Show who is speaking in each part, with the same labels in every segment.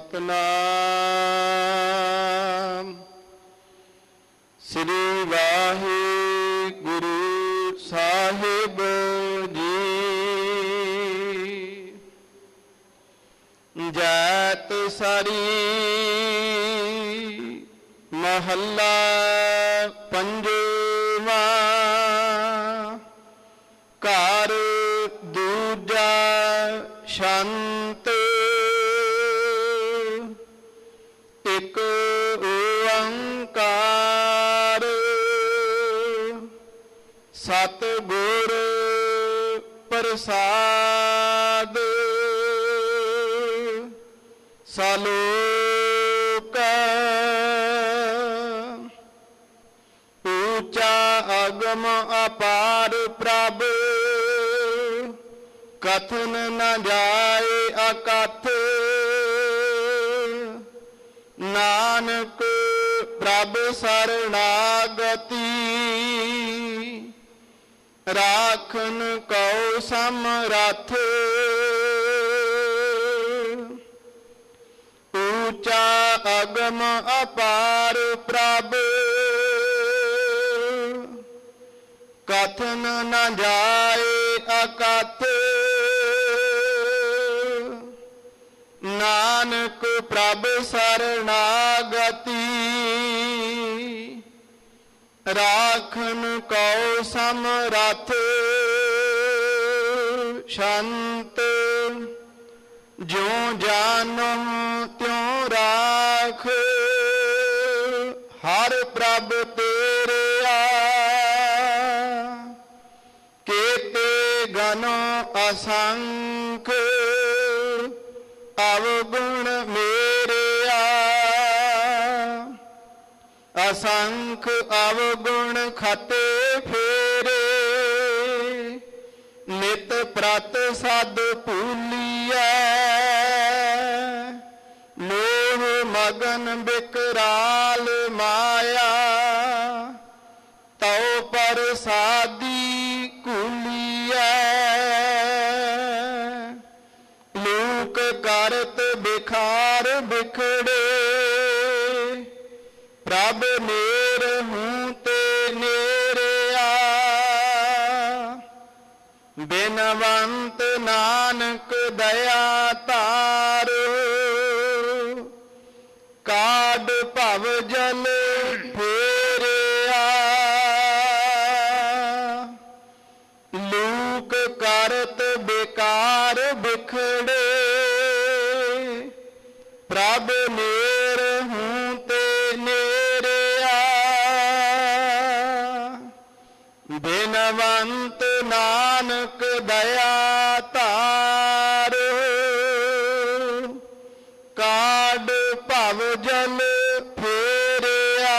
Speaker 1: ਸਤਨਾਮ। ਸ੍ਰੀ ਵਾਹਿਗੁਰੂ ਸਾਹਿਬ ਜੀ। ਜੈਤ ਸਾਰੀ ਮਹੱਲਾ ਪੰਜਵਾਂ। ਘਰ ਦੂਜਾ ਸ਼ੰਤ। ਇਕ ਓੰਕਾਰ ਸਤਿਗੁਰ ਪ੍ਰਸਾਦ। ਸਲੋਕ। ਊਚਾ ਅਗਮ ਅਪਾਰ ਪ੍ਰਭ ਕਥਨ ਨ ਜਾਏ ਅਕਥ। ਨਾਨਕ ਪ੍ਰਭ ਸਰਣਾਗਤੀ ਰਾਖਨ ਕਉ ਸਮਰੱਥ। ਊਚਾ ਅਗਮ ਅਪਾਰ ਪ੍ਰਭ ਕਥਨ ਨ ਜਾਏ ਅਕਥ। ਨਾਨਕ ਪ੍ਰਭ ਸਰਣਾਗਤੀ ਰਾਖਨ ਕਉ ਸਮਰੱਥ। ਸ਼ੰਤ। ਜਿਉ ਜਾਨਹੁ ਤਿਉ ਰਾਖ ਹਰ ਪ੍ਰਭ ਤੇਰਿਆ। ਕੇਤੇ ਗਨ ਅਸੰਖ ਅਵਗੁਣ ਮੇਰਿਆ। ਅਸੰਖ ਅਵਗੁਣ ਖਤੇ ਫੇਰੇ ਨਿਤ ਪ੍ਰਤ ਸਦ ਭੂਲੀਐ। ਮੋਹ ਮਗਨ ਬਿਕਰਾਲ ਮਾਇਆ ਤਉ ਪ੍ਰਸਾਦੀ ਕੂਲੀਐ। ਲੋਕ ਕਰਤ ਬਿਖਾਰ ਬਿਖੜੇ ਪ੍ਰਭ ਨੇਰਹੁ ਤੇ ਨੇਰਿਆ। ਬਿਨਵੰਤ ਨਾਨਕ ਦਇਆ ਧਾਰ ਕਾਢ ਭਵ ਜਲ ਫੇਰਿਆ। ਲੋਕ ਕਰਤ ਬਿਕਾਰ ਬਿਖੜੇ ਪ੍ਰਭ ਨੇਰਹੁ ਤੇ ਨੇਰਿਆ। ਬਿਨਵੰਤ ਨਾਨਕ ਦਇਆ ਧਾਰ ਕਾਢ ਭਵ ਜਲ ਫੇਰਿਆ।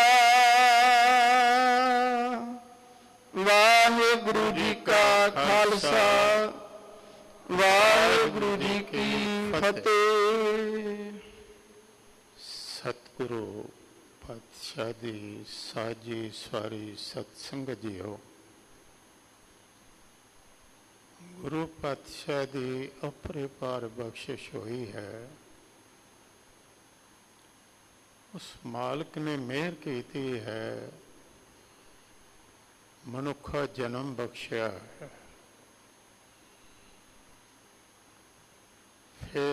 Speaker 1: ਵਾਹਿਗੁਰੂ ਜੀ ਕਾ ਖਾਲਸਾ ਵਾਹਿਗੁਰੂ ਜੀ ਕੀ ਫਤਿਹ।
Speaker 2: ਸਤਿਗੁਰੂ ਪਾਤਸ਼ਾਹ ਦੀ ਸਾਜੀ ਸਵਾਰੀ ਸਤਸੰਗਤ ਜੀਓ। ਗੁਰੂ ਪਾਤਸ਼ਾਹ ਦੀ ਅਪਰਿਪਾਰ ਬਖਸ਼ਿਸ਼ ਹੋਈ ਹੈ। ਉਸ ਮਾਲਕ ਨੇ ਮਿਹਰ ਕੀਤੀ ਹੈ, ਮਨੁੱਖਾ ਜਨਮ ਬਖਸ਼ਿਆ ਹੈ। ਫਿਰ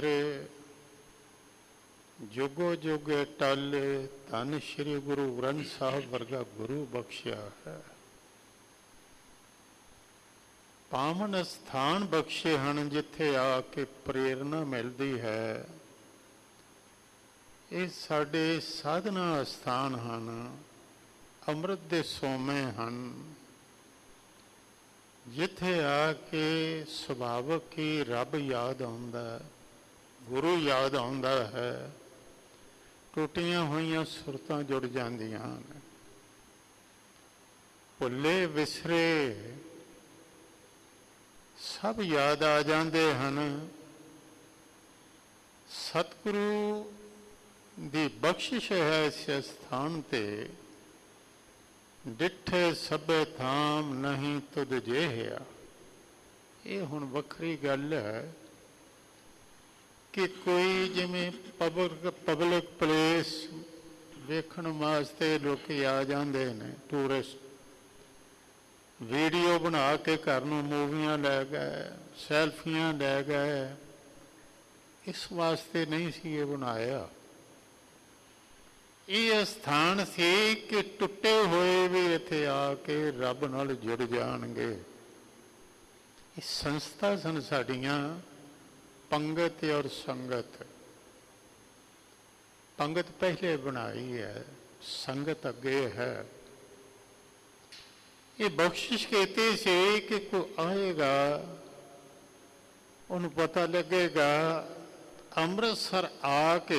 Speaker 2: ਜੁਗੋ ਜੁਗੇ ਟਾਲੇ ਧੰਨ ਸ਼੍ਰੀ ਗੁਰੂ ਗ੍ਰੰਥ ਸਾਹਿਬ ਵਰਗਾ ਗੁਰੂ ਬਖਸ਼ਿਆ ਹੈ। ਪਾਵਨ ਸਥਾਨ ਬਖਸ਼ੇ ਹਨ ਜਿੱਥੇ ਆ ਕੇ ਪ੍ਰੇਰਨਾ ਮਿਲਦੀ ਹੈ। ਇਹ ਸਾਡੇ ਸਾਧਨਾ ਸਥਾਨ ਹਨ, ਅੰਮ੍ਰਿਤ ਦੇ ਸੋਮੇ ਹਨ, ਜਿੱਥੇ ਆ ਕੇ ਸੁਭਾਵਕ ਹੀ ਰੱਬ ਯਾਦ ਆਉਂਦਾ, ਗੁਰੂ ਯਾਦ ਆਉਂਦਾ ਹੈ। ਟੁੱਟੀਆਂ ਹੋਈਆਂ ਸੁਰਤਾਂ ਜੁੜ ਜਾਂਦੀਆਂ ਹਨ। ਭੁੱਲੇ ਵਿਸਰੇ ਸਭ ਯਾਦ ਆ ਜਾਂਦੇ ਹਨ। ਸਤਿਗੁਰੂ ਦੀ ਬਖਸ਼ਿਸ਼ ਹੈ ਇਸ ਸਥਾਨ 'ਤੇ। ਡਿੱਠੇ ਸਭੇ ਥਾਮ ਨਹੀਂ ਤੁਧ ਜਿਹਿਆ। ਇਹ ਹੁਣ ਵੱਖਰੀ ਗੱਲ ਹੈ ਕਿ ਕੋਈ ਜਿਵੇਂ ਪਬਲਿਕ ਪਲੇਸ ਵੇਖਣ ਵਾਸਤੇ ਲੋਕ ਆ ਜਾਂਦੇ ਨੇ, ਟੂਰਿਸਟ, ਵੀਡੀਓ ਬਣਾ ਕੇ ਘਰ ਨੂੰ ਮੂਵੀਆਂ ਲੈ ਗਏ, ਸੈਲਫੀਆਂ ਲੈ ਗਏ। ਇਸ ਵਾਸਤੇ ਨਹੀਂ ਸੀ ਇਹ ਬਣਾਇਆ। ਇਹ ਸਥਾਨ ਸੀ ਕਿ ਟੁੱਟੇ ਹੋਏ ਵੀ ਇੱਥੇ ਆ ਕੇ ਰੱਬ ਨਾਲ ਜੁੜ ਜਾਣਗੇ। ਇਹ ਸੰਸਥਾ ਸਨ ਸਾਡੀਆਂ ਪੰਗਤ ਔਰ ਸੰਗਤ। ਪੰਗਤ ਪਹਿਲੇ ਬਣਾਈ ਹੈ, ਸੰਗਤ ਅੱਗੇ ਹੈ। ਇਹ ਬਖਸ਼ਿਸ਼ ਕੀਤੀ ਸੀ ਕਿ ਕੋਈ ਆਏਗਾ, ਉਹਨੂੰ ਪਤਾ ਲੱਗੇਗਾ ਅੰਮ੍ਰਿਤਸਰ ਆ ਕੇ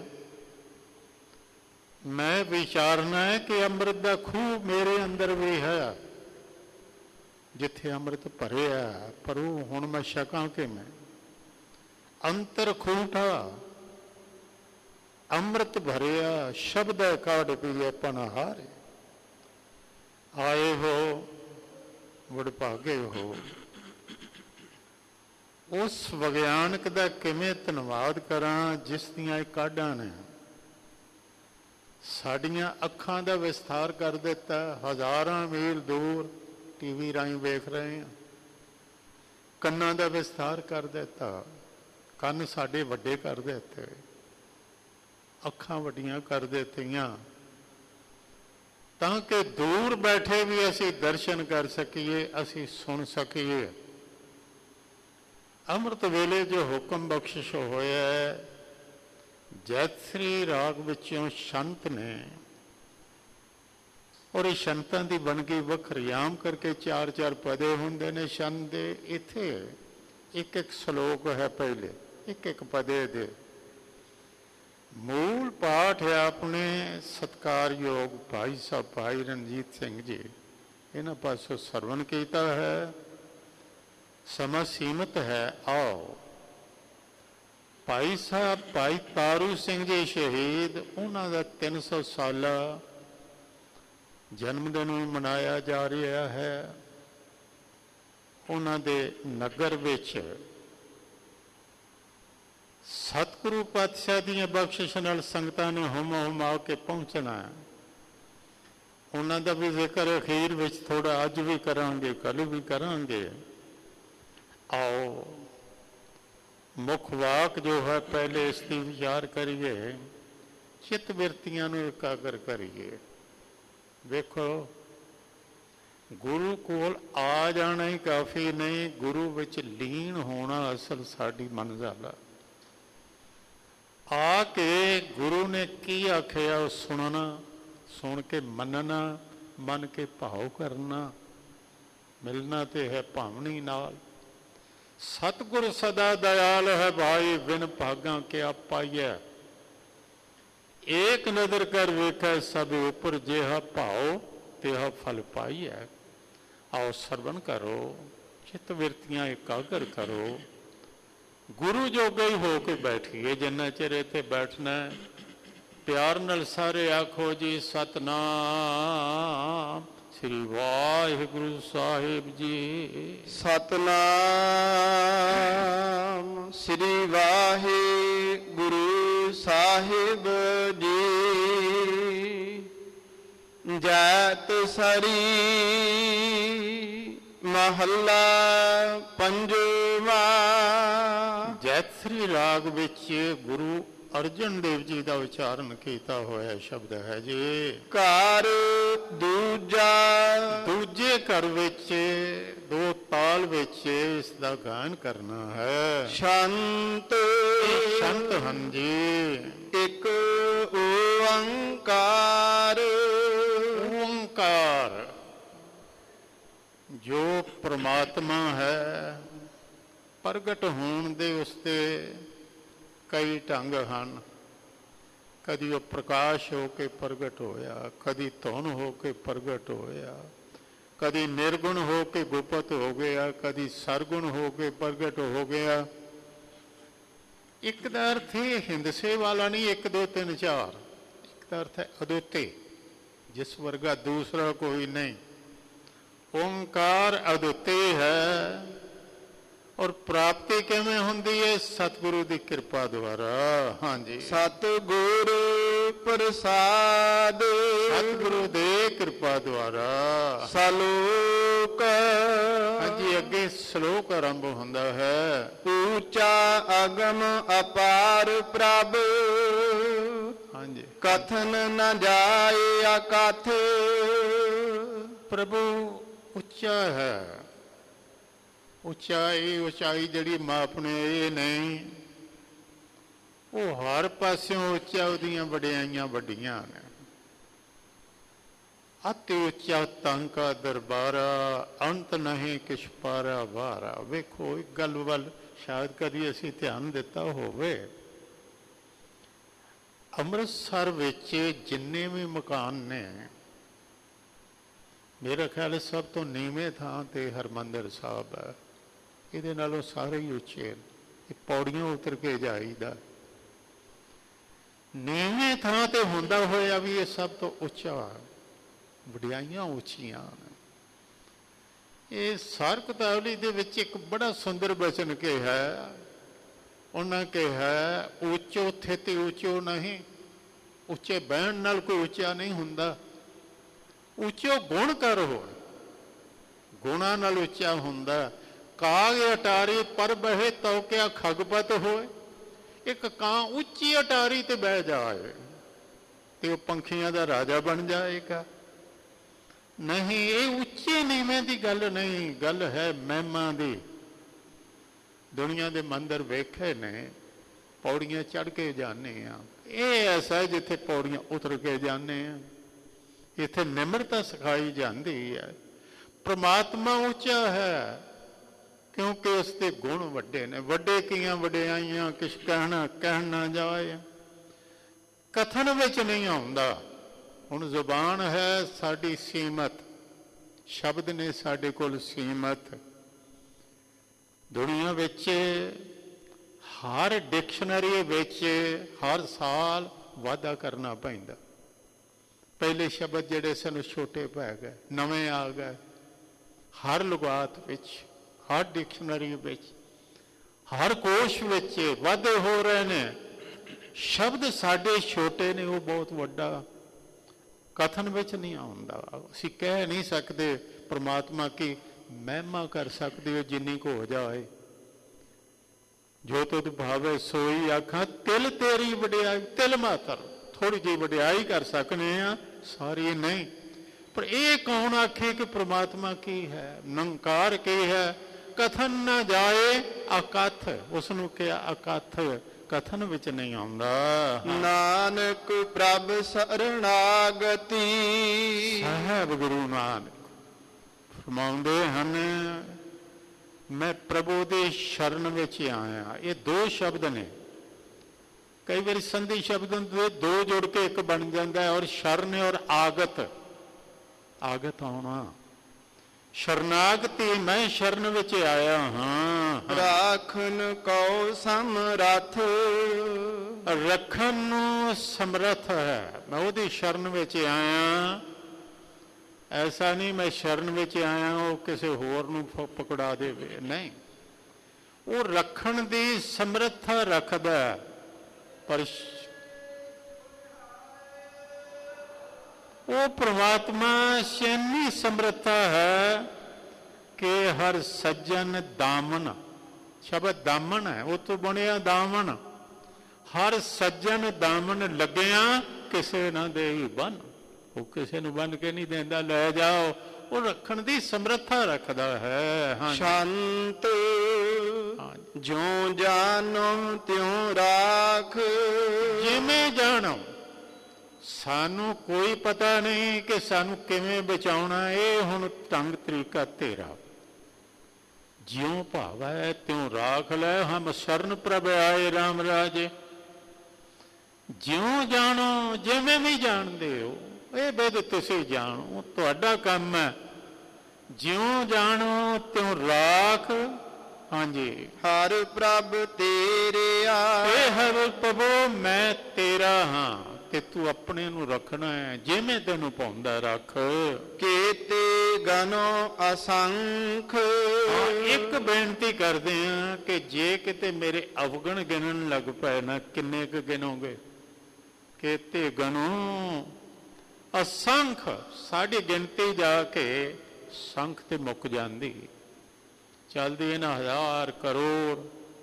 Speaker 2: ਮੈਂ ਵਿਚਾਰਨਾ ਹੈ ਕਿ ਅੰਮ੍ਰਿਤ ਦਾ ਖੂਹ ਮੇਰੇ ਅੰਦਰ ਵੀ ਹੈ, ਜਿੱਥੇ ਅੰਮ੍ਰਿਤ ਭਰਿਆ, ਪਰ ਉਹ ਹੁਣ ਮੈਂ ਛਕਾਂ ਕਿਵੇਂ? ਅੰਤਰ ਖੂਟਾ ਅੰਮ੍ਰਿਤ ਭਰਿਆ, ਸ਼ਬਦ ਕਾਢ ਪੀਏ ਪਨਹਾਰੇ। ਆਏ ਹੋ ਵਡਭਾਗੇ ਹੋ। ਉਸ ਵਿਗਿਆਨਕ ਦਾ ਕਿਵੇਂ ਧੰਨਵਾਦ ਕਰਾਂ ਜਿਸ ਦੀਆਂ ਇਹ ਕਾਢਾਂ ਨੇ ਸਾਡੀਆਂ ਅੱਖਾਂ ਦਾ ਵਿਸਥਾਰ ਕਰ ਦਿੱਤਾ। ਹਜ਼ਾਰਾਂ ਮੀਲ ਦੂਰ ਟੀਵੀ ਰਾਹੀਂ ਵੇਖ ਰਹੇ ਹਾਂ। ਕੰਨਾਂ ਦਾ ਵਿਸਥਾਰ ਕਰ ਦਿੱਤਾ, ਕੰਨ ਸਾਡੇ ਵੱਡੇ ਕਰ ਦਿੱਤੇ, ਅੱਖਾਂ ਵੱਡੀਆਂ ਕਰ ਦਿੱਤੀਆਂ, ਤਾਂ ਕਿ ਦੂਰ ਬੈਠੇ ਵੀ ਅਸੀਂ ਦਰਸ਼ਨ ਕਰ ਸਕੀਏ, ਅਸੀਂ ਸੁਣ ਸਕੀਏ। ਅੰਮ੍ਰਿਤ ਵੇਲੇ ਜੋ ਹੁਕਮ ਬਖਸ਼ਿਸ਼ ਹੋਇਆ ਹੈ, ਜੈਤਸਰੀ ਰਾਗ ਵਿੱਚੋਂ ਸ਼ੰਤ ਨੇ, ਔਰ ਇਹ ਸ਼ੰਤਾਂ ਦੀ ਬਣਗੀ ਵੱਖਰੀ, ਆਮ ਕਰਕੇ 4-4 ਪਦੇ ਹੁੰਦੇ ਨੇ ਸ਼ੰਤ ਦੇ। ਇੱਥੇ ਇੱਕ ਇੱਕ ਸ਼ਲੋਕ ਹੈ, ਪਹਿਲੇ ਇੱਕ ਪਦੇ ਦੇ। ਮੂਲ ਪਾਠ ਹੈ ਆਪਣੇ ਸਤਿਕਾਰਯੋਗ ਭਾਈ ਸਾਹਿਬ ਭਾਈ ਰਣਜੀਤ ਸਿੰਘ ਜੀ, ਇਹਨਾਂ ਪਾਸੋਂ ਸਰਵਣ ਕੀਤਾ ਹੈ। ਸਮਾਂ ਸੀਮਤ ਹੈ, ਆਓ। ਭਾਈ ਸਾਹਿਬ ਭਾਈ ਤਾਰੂ ਸਿੰਘ ਜੀ ਸ਼ਹੀਦ, ਉਹਨਾਂ ਦਾ 300 ਸਾਲਾ ਜਨਮ ਦਿਨ ਵੀ ਮਨਾਇਆ ਜਾ ਰਿਹਾ ਹੈ। ਉਹਨਾਂ ਦੇ ਨਗਰ ਵਿੱਚ ਸਤਿਗੁਰੂ ਪਾਤਸ਼ਾਹ ਦੀਆਂ ਬਖਸ਼ਿਸ਼ ਨਾਲ ਸੰਗਤਾਂ ਨੇ ਹੁਮਾ ਕੇ ਪਹੁੰਚਣਾ। ਉਹਨਾਂ ਦਾ ਵੀ ਜ਼ਿਕਰ ਅਖੀਰ ਵਿੱਚ ਥੋੜਾ ਅੱਜ ਵੀ ਕਰਾਂਗੇ, ਕੱਲ੍ਹ ਵੀ ਕਰਾਂਗੇ। ਆਓ ਮੁੱਖ ਵਾਕ ਜੋ ਹੈ ਪਹਿਲੇ ਇਸ ਦੀ ਵਿਚਾਰ ਕਰੀਏ, ਚਿੱਤ ਬਿਰਤੀਆਂ ਨੂੰ ਇਕਾਗਰ ਕਰੀਏ। ਵੇਖੋ, ਗੁਰੂ ਕੋਲ ਆ ਜਾਣਾ ਹੀ ਕਾਫੀ ਨਹੀਂ, ਗੁਰੂ ਵਿੱਚ ਲੀਨ ਹੋਣਾ ਅਸਲ ਸਾਡੀ ਮੰਜ਼ਿਲ ਹੈ। ਆ ਕੇ ਗੁਰੂ ਨੇ ਕੀ ਆਖਿਆ ਉਹ ਸੁਣਨਾ, ਸੁਣ ਕੇ ਮੰਨਣਾ, ਮੰਨ ਕੇ ਭਾਵ ਕਰਨਾ। ਮਿਲਣਾ ਤੇ ਹੈ ਭਾਵਨੀ ਨਾਲ। ਸਤਿਗੁਰ ਸਦਾ ਦਇਆਲ ਹੈ ਭਾਈ, ਬਿਨ ਭਾਗਾਂ ਕਿਆ ਪਾਈਐ। ਏਕ ਨਜ਼ਰ ਕਰ ਵੇਖੈ ਸਭ ਉਪਰ, ਜਿਹਾ ਭਾਉ ਤਿਹਾ ਫਲ ਪਾਈਐ। ਆਓ ਸਰਵਣ ਕਰੋ, ਚਿੱਤ ਬਿਰਤੀਆਂ ਇਕਾਗਰ ਕਰੋ, ਗੁਰੂ ਜੋਗੇ ਹੀ ਹੋ ਕੇ ਬੈਠੀਏ ਜਿੰਨਾ ਚਿਰ ਇੱਥੇ ਬੈਠਣਾ। ਪਿਆਰ ਨਾਲ ਸਾਰੇ ਆਖੋ ਜੀ ਸਤਨਾਮ ਸ੍ਰੀ ਵਾਹਿਗੁਰੂ ਸਾਹਿਬ ਜੀ।
Speaker 1: ਸਤਨਾਮ ਸ੍ਰੀ ਵਾਹਿਗੁਰੂ ਸਾਹਿਬ ਜੀ। ਜੈਤ ਸਰੀ ਮਹੱਲਾ ਪੰਜਵਾਂ।
Speaker 2: ਜੈਤਸਰੀ ਰਾਗ ਵਿੱਚ ਗੁਰੂ ਅਰਜਨ ਦੇਵ ਜੀ ਦਾ ਉਚਾਰਨ ਕੀਤਾ ਹੋਇਆ ਸ਼ਬਦ ਹੈ ਜੀ।
Speaker 1: ਘਰ ਦੂਜਾ,
Speaker 2: ਦੂਜੇ ਘਰ ਵਿੱਚ ਦੋ ਤਾਲ ਵਿੱਚ ਇਸ ਦਾ ਗਾਇਨ ਕਰਨਾ ਹੈ।
Speaker 1: ਸ਼ੰਤ,
Speaker 2: ਸ਼ੰਤ ਹਨ ਜੀ।
Speaker 1: ਇੱਕ ਓੰਕਾਰ।
Speaker 2: ਓੰਕਾਰ ਜੋ ਪ੍ਰਮਾਤਮਾ ਹੈ, ਪ੍ਰਗਟ ਹੋਣ ਦੇ ਉਸਤੇ ਕਈ ਢੰਗ ਹਨ। ਕਦੀ ਉਹ ਪ੍ਰਕਾਸ਼ ਹੋ ਕੇ ਪ੍ਰਗਟ ਹੋਇਆ, ਕਦੀ ਧੁਨ ਹੋ ਕੇ ਪ੍ਰਗਟ ਹੋਇਆ, ਕਦੀ ਨਿਰਗੁਣ ਹੋ ਕੇ ਗੁਪਤ ਹੋ ਗਿਆ, ਕਦੀ ਸਰਗੁਣ ਹੋ ਕੇ ਪ੍ਰਗਟ ਹੋ ਗਿਆ। ਇੱਕ ਦਾ ਅਰਥ ਇਹ ਹਿੰਦਸੇ ਵਾਲਾ ਨਹੀਂ, 1 2 3 4। ਇੱਕ ਦਾ ਅਰਥ ਹੈ ਅਦੁੱਤੇ, ਜਿਸ ਵਰਗਾ ਦੂਸਰਾ ਕੋਈ ਨਹੀਂ। ਓੰਕਾਰ ਅਦੁੱਤੇ ਹੈ, ਔਰ ਪ੍ਰਾਪਤੀ ਕਿਵੇਂ ਹੁੰਦੀ ਹੈ? ਸਤਿਗੁਰੂ ਦੀ ਕਿਰਪਾ ਦੁਆਰਾ। ਹਾਂਜੀ,
Speaker 1: ਸਤਿਗੁਰ ਪ੍ਰਸਾਦ
Speaker 2: ਸਤਿਗੁਰੂ ਦੇ ਕਿਰਪਾ ਦੁਆਰਾ।
Speaker 1: ਸਲੋਕ
Speaker 2: ਹਾਂਜੀ, ਅੱਗੇ ਸ਼ਲੋਕ ਆਰੰਭ ਹੁੰਦਾ ਹੈ।
Speaker 1: ਊਚਾ ਅਗਮ ਅਪਾਰ ਪ੍ਰਭ
Speaker 2: ਹਾਂਜੀ,
Speaker 1: ਕਥਨ ਨ ਜਾਏ ਅਕਥ।
Speaker 2: ਪ੍ਰਭੂ ਉੱਚਾ ਹੈ। ਉਚਾਈ ਜਿਹੜੀ ਮਾਪਣੇ ਇਹ ਨਹੀਂ, ਉਹ ਹਰ ਪਾਸਿਓਂ ਉੱਚਾ, ਉਹਦੀਆਂ ਵਡਿਆਈਆਂ ਵੱਡੀਆਂ ਨੇ। ਅਤਿ ਉੱਚਾ ਤੰਕਾ ਦਰਬਾਰਾ, ਅੰਤ ਨਹੀਂ ਕਿਛ ਪਾਰਾ ਵਾਰਾ। ਵੇਖੋ, ਇੱਕ ਗੱਲ ਵੱਲ ਸ਼ਾਇਦ ਕਦੀ ਅਸੀਂ ਧਿਆਨ ਦਿੱਤਾ ਹੋਵੇ। ਅੰਮ੍ਰਿਤਸਰ ਵਿੱਚ ਜਿੰਨੇ ਵੀ ਮਕਾਨ ਨੇ, ਮੇਰਾ ਖਿਆਲ ਸਭ ਤੋਂ ਨੀਵੇਂ ਥਾਂ ਤੇ ਹਰਿਮੰਦਰ ਸਾਹਿਬ ਹੈ। ਇਹਦੇ ਨਾਲੋਂ ਸਾਰੇ ਹੀ ਉੱਚੇ। ਇਹ ਪੌੜੀਆਂ ਉਤਰ ਕੇ ਜਾਈਦਾ। ਨੀਵੇਂ ਥਾਂ ਤੇ ਹੁੰਦਾ ਹੋਇਆ ਵੀ ਇਹ ਸਭ ਤੋਂ ਉੱਚਾ। ਵਡਿਆਈਆਂ ਉੱਚੀਆਂ ਨੇ। ਇਹ ਸਾਰ ਕਿਤਾਬਲੀ ਦੇ ਵਿੱਚ ਇੱਕ ਬੜਾ ਸੁੰਦਰ ਬਚਨ ਕਿਹਾ। ਉਹਨਾਂ ਕਿਹਾ, ਉੱਚੋ ਥਿਤ ਉੱਚੋ ਨਹੀਂ। ਉੱਚੇ ਬਹਿਣ ਨਾਲ ਕੋਈ ਉੱਚਾ ਨਹੀਂ ਹੁੰਦਾ। ਉੱਚੋ ਗੁਣ ਕਰ ਹੋਣ, ਗੁਣਾਂ ਨਾਲ ਉੱਚਾ ਹੁੰਦਾ। ਕਾਗ ਅਟਾਰੀ ਪਰ ਬਹਿ ਤਉ ਕਿਆ ਖਗਪਤ ਹੋਏ। ਇੱਕ ਕਾਂ ਉੱਚੀ ਅਟਾਰੀ ਤੇ ਬਹਿ ਜਾਏ ਤੇ ਉਹ ਪੰਖੀਆਂ ਦਾ ਰਾਜਾ ਬਣ ਜਾਏਗਾ। ਨਹੀਂ, ਇਹ ਉੱਚੇ ਨੀਵੇਂ ਦੀ ਗੱਲ ਨਹੀਂ, ਗੱਲ ਹੈ ਮਹਿਮਾ ਦੀ। ਦੁਨੀਆ ਦੇ ਮੰਦਰ ਵੇਖੇ ਨੇ, ਪੌੜੀਆਂ ਚੜ੍ਹ ਕੇ ਜਾਂਦੇ ਆ। ਇਹ ਐਸਾ ਜਿੱਥੇ ਪੌੜੀਆਂ ਉਤਰ ਕੇ ਜਾਂਦੇ ਆ। ਇੱਥੇ ਨਿਮਰਤਾ ਸਿਖਾਈ ਜਾਂਦੀ ਹੈ। ਪ੍ਰਮਾਤਮਾ ਉੱਚਾ ਹੈ ਕਿਉਂਕਿ ਉਸ ਦੇ ਗੁਣ ਵੱਡੇ ਨੇ। ਵੱਡੇ ਕੀਆਂ ਵਡਿਆਈਆਂ ਕਿਛ ਕਹਿਣ ਨਾ ਜਾਏ। ਕਥਨ ਵਿੱਚ ਨਹੀਂ ਆਉਂਦਾ। ਹੁਣ ਜ਼ੁਬਾਨ ਹੈ ਸਾਡੀ ਸੀਮਤ, ਸ਼ਬਦ ਨੇ ਸਾਡੇ ਕੋਲ ਸੀਮਤ। ਦੁਨੀਆ ਵਿੱਚ ਹਰ ਡਿਕਸ਼ਨਰੀ ਵਿੱਚ ਹਰ ਸਾਲ ਵਾਧਾ ਕਰਨਾ ਪੈਂਦਾ। ਪਹਿਲੇ ਸ਼ਬਦ ਜਿਹੜੇ ਸਨ ਛੋਟੇ ਪੈ ਗਏ, ਨਵੇਂ ਆ ਗਏ। ਹਰ ਲੁਗਾਤ ਵਿੱਚ, ਹਰ ਡਿਕਸ਼ਨਰੀ ਵਿੱਚ, ਹਰ ਕੋਸ਼ ਵਿੱਚ ਵਾਧੇ ਹੋ ਰਹੇ ਨੇ। ਸ਼ਬਦ ਸਾਡੇ ਛੋਟੇ ਨੇ, ਉਹ ਬਹੁਤ ਵੱਡਾ ਕਥਨ ਵਿੱਚ ਨਹੀਂ ਆਉਂਦਾ। ਅਸੀਂ ਕਹਿ ਨਹੀਂ ਸਕਦੇ ਪ੍ਰਮਾਤਮਾ ਕੀ ਮਹਿਮਾ ਕਰ ਸਕਦੇ ਹੋ ਜਿੰਨੀ ਕੁ ਹੋ ਜਾਏ। ਜੋ ਤੁਧ ਭਾਵੇ ਸੋਈ ਆਖਾਂ, ਤਿਲ ਤੇਰੀ ਵਡਿਆਈ। ਤਿਲ ਮਾਤਰ ਥੋੜੀ ਜਿਹੀ ਵਡਿਆਈ ਕਰ ਸਕਨੇ ਆ, ਸਾਰੀ ਨਹੀਂ। ਪਰ ਇਹ ਕੌਣ ਆਖੇ ਕਿ ਪ੍ਰਮਾਤਮਾ ਕੀ ਹੈ, ਨਿਰੰਕਾਰ ਕੀ ਹੈ? ਕਥਨ ਨਾ ਜਾਏ ਅਕਥ। ਉਸ ਨੂੰ ਕਿਹਾ ਅਕਥ, ਕਥਨ ਵਿੱਚ ਨਹੀਂ ਆਉਂਦਾ।
Speaker 1: ਨਾਨਕ ਪ੍ਰਭ ਸਰਣਾਗਤੀ।
Speaker 2: ਸਾਹਿਬ ਗੁਰੂ ਨਾਨਕ ਫਰਮਾਉਂਦੇ ਹਨ, ਮੈਂ ਪ੍ਰਭੂ ਦੀ ਸ਼ਰਨ ਵਿੱਚ ਆਇਆ। ਇਹ ਦੋ ਸ਼ਬਦ ਨੇ। ਕਈ ਵਾਰੀ ਸੰਧੀ ਸ਼ਬਦ ਹੁੰਦੇ, ਦੋ ਜੁੜ ਕੇ ਇੱਕ ਬਣ ਜਾਂਦਾ ਹੈ। ਔਰ ਸ਼ਰਨ ਔਰ ਆਗਤ, ਆਗਤ ਆਉਣਾ। ਸ਼ਰਨਾਗਤੀ, ਮੈਂ ਸ਼ਰਨ ਵਿੱਚ ਆਇਆ ਹਾਂ।
Speaker 1: ਰਾਖਨ ਕਉ ਸਮਰੱਥ।
Speaker 2: ਰੱਖਣ ਨੂੰ ਸਮਰੱਥ ਹੈ। ਮੈਂ ਉਹਦੀ ਸ਼ਰਨ ਵਿੱਚ ਆਇਆ। ਐਸਾ ਨਹੀਂ ਮੈਂ ਸ਼ਰਨ ਵਿੱਚ ਆਇਆ ਉਹ ਕਿਸੇ ਹੋਰ ਨੂੰ ਪਕੜਾ ਦੇਵੇ, ਨਹੀਂ। ਉਹ ਰੱਖਣ ਦੀ ਸਮਰੱਥਾ ਰੱਖਦਾ। ਪਰ ਉਹ ਪ੍ਰਮਾਤਮਾ ਇੰਨੀ ਸਮਰੱਥਾ ਹੈ ਕਿ ਹਰ ਸੱਜਣ ਦਾਮਨ, ਸ਼ਬਦ ਦਾਮਨ ਹੈ, ਉਹ ਤੋਂ ਬਣਿਆ ਦਾਮਨ। ਹਰ ਸੱਜਣ ਦਾਮਨ ਲੱਗਿਆ ਕਿਸੇ ਨਾ ਦੇਈ ਬੰਨ। ਉਹ ਕਿਸੇ ਨੂੰ ਬੰਨ ਕੇ ਨਹੀਂ ਦਿੰਦਾ, ਲੈ ਜਾਓ। ਉਹ ਰੱਖਣ ਦੀ ਸਮਰੱਥਾ ਰੱਖਦਾ ਹੈ।
Speaker 1: ਸ਼ਾਂਤ ਜਿਉ ਜਾਨੋ ਤਿਉ ਰਾਖ।
Speaker 2: ਜਿਵੇਂ ਜਾਣੋ, ਸਾਨੂੰ ਕੋਈ ਪਤਾ ਨਹੀਂ ਕਿ ਸਾਨੂੰ ਕਿਵੇਂ ਬਚਾਉਣਾ। ਇਹ ਹੁਣ ਢੰਗ ਤਰੀਕਾ ਤੇਰਾ। ਜਿਉਂ ਭਾਵੈ ਤਿਉ ਰਾਖ ਲੈ, ਹਮ ਸ਼ਰਨ ਪ੍ਰਭ ਆਏ ਰਾਮ ਰਾਜੇ। ਜਿਉਂ ਜਾਣੋ, ਜਿਵੇਂ ਵੀ ਜਾਣਦੇ ਹੋ, ਇਹ ਬੇਦ ਤੁਸੀਂ ਜਾਣੋ, ਤੁਹਾਡਾ ਕੰਮ ਹੈ। ਜਿਉਂ ਜਾਣੋ ਤਿਉ ਰਾਖ। ਹਾਂਜੀ,
Speaker 1: ਹਰ ਪ੍ਰਭ ਤੇਰਿਆ।
Speaker 2: ਇਹ ਹਰ ਪ੍ਰਭੂ ਮੈਂ ਤੇਰਾ ਹਾਂ। ਤੇ ਤੂੰ ਆਪਣੇ ਨੂੰ ਰੱਖਣਾ ਹੈ, ਜਿਵੇਂ ਤੈਨੂੰ ਪਾਉਂਦਾ ਰੱਖ।
Speaker 1: ਕੀਤੇ ਗਨੋ ਅਸੰਖ।
Speaker 2: ਇੱਕ ਬੇਨਤੀ ਕਰਦੇ ਆ ਕਿ ਜੇ ਕਿਤੇ ਮੇਰੇ ਅਵਗਣ ਗਿਣਨ ਲੱਗ ਪਏ ਨਾ, ਕਿੰਨੇ ਕੁ ਗਿਣੋਗੇ? ਕੀਤੇ ਗਨੋ ਅਸੰਖ। ਸਾਡੀ ਗਿਣਤੀ ਜਾ ਕੇ ਸੰਖ ਤੇ ਮੁੱਕ ਜਾਂਦੀ, ਚੱਲਦੀ ਇਹਨਾਂ 1000 ਕਰੋੜ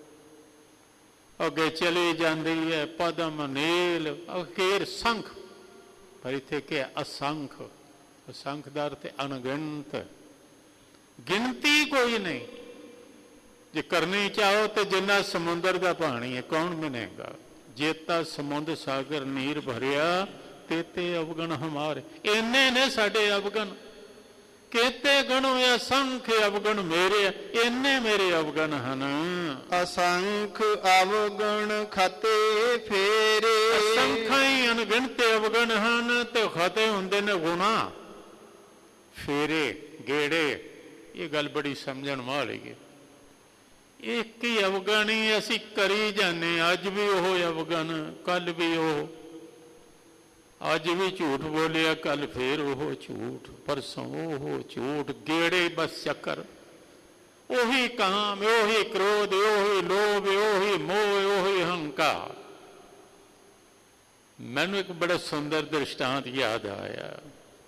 Speaker 2: ਅੱਗੇ ਚਲੀ ਜਾਂਦੀ ਹੈ, ਪਦਮ ਨੀਲ ਅਖੀਰ ਸੰਖ। ਪਰ ਇੱਥੇ ਕੀ ਅਸੰਖ? ਅਸੰਖ ਦਾ ਅਰਥ ਅਣਗਿਣਤ, ਗਿਣਤੀ ਕੋਈ ਨਹੀਂ। ਜੇ ਕਰਨੀ ਚਾਹੋ ਤੇ ਜਿੰਨਾ ਸਮੁੰਦਰ ਦਾ ਪਾਣੀ ਹੈ ਕੌਣ ਗਿਣੇਗਾ? ਜੇਤਾ ਸਮੁੰਦ ਸਾਗਰ ਨੀਰ ਭਰਿਆ ਤੇਤੇ ਅਵਗਣ ਹਮਾਰੇ। ਇੰਨੇ ਨੇ ਸਾਡੇ ਅਵਗਣ। ਕੀਤੇ ਗਣੋ ਅਸੰਖ ਅਵਗਣ ਮੇਰੇ, ਇੰਨੇ ਮੇਰੇ ਅਵਗਣ ਹਨ।
Speaker 1: ਅਸੰਖ ਅਵਗਣ ਖਤੇ ਫੇਰੇ।
Speaker 2: ਅਸੰਖਾਂ ਹੀ ਅਣਗਿਣਤੇ ਅਵਗਣ ਹਨ ਤੇ ਖਤੇ ਹੁੰਦੇ ਨੇ ਗੁਨਾਹ, ਫੇਰੇ, ਗੇੜੇ। ਇਹ ਗੱਲ ਬੜੀ ਸਮਝਣ ਵਾਲੀ ਹੈ। ਇੱਕ ਹੀ ਅਵਗਣ ਹੀ ਅਸੀਂ ਕਰੀ ਜਾਂਦੇ, ਅੱਜ ਵੀ ਉਹ ਅਵਗਣ, ਕੱਲ ਵੀ ਉਹ। ਅੱਜ ਵੀ ਝੂਠ ਬੋਲਿਆ, ਕੱਲ ਫੇਰ ਉਹ ਝੂਠ, ਪਰਸੋਂ ਉਹ ਝੂਠ, ਗੇੜੇ ਬਸ ਚੱਕਰ। ਉਹੀ ਕਾਮ, ਉਹੀ ਕ੍ਰੋਧ, ਉਹੀ ਲੋਭ, ਉਹੀ ਮੋਹ, ਉਹੀ ਹੰਕਾਰ। ਮੈਨੂੰ ਇੱਕ ਬੜਾ ਸੁੰਦਰ ਦ੍ਰਿਸ਼ਟਾਂਤ ਯਾਦ ਆਇਆ।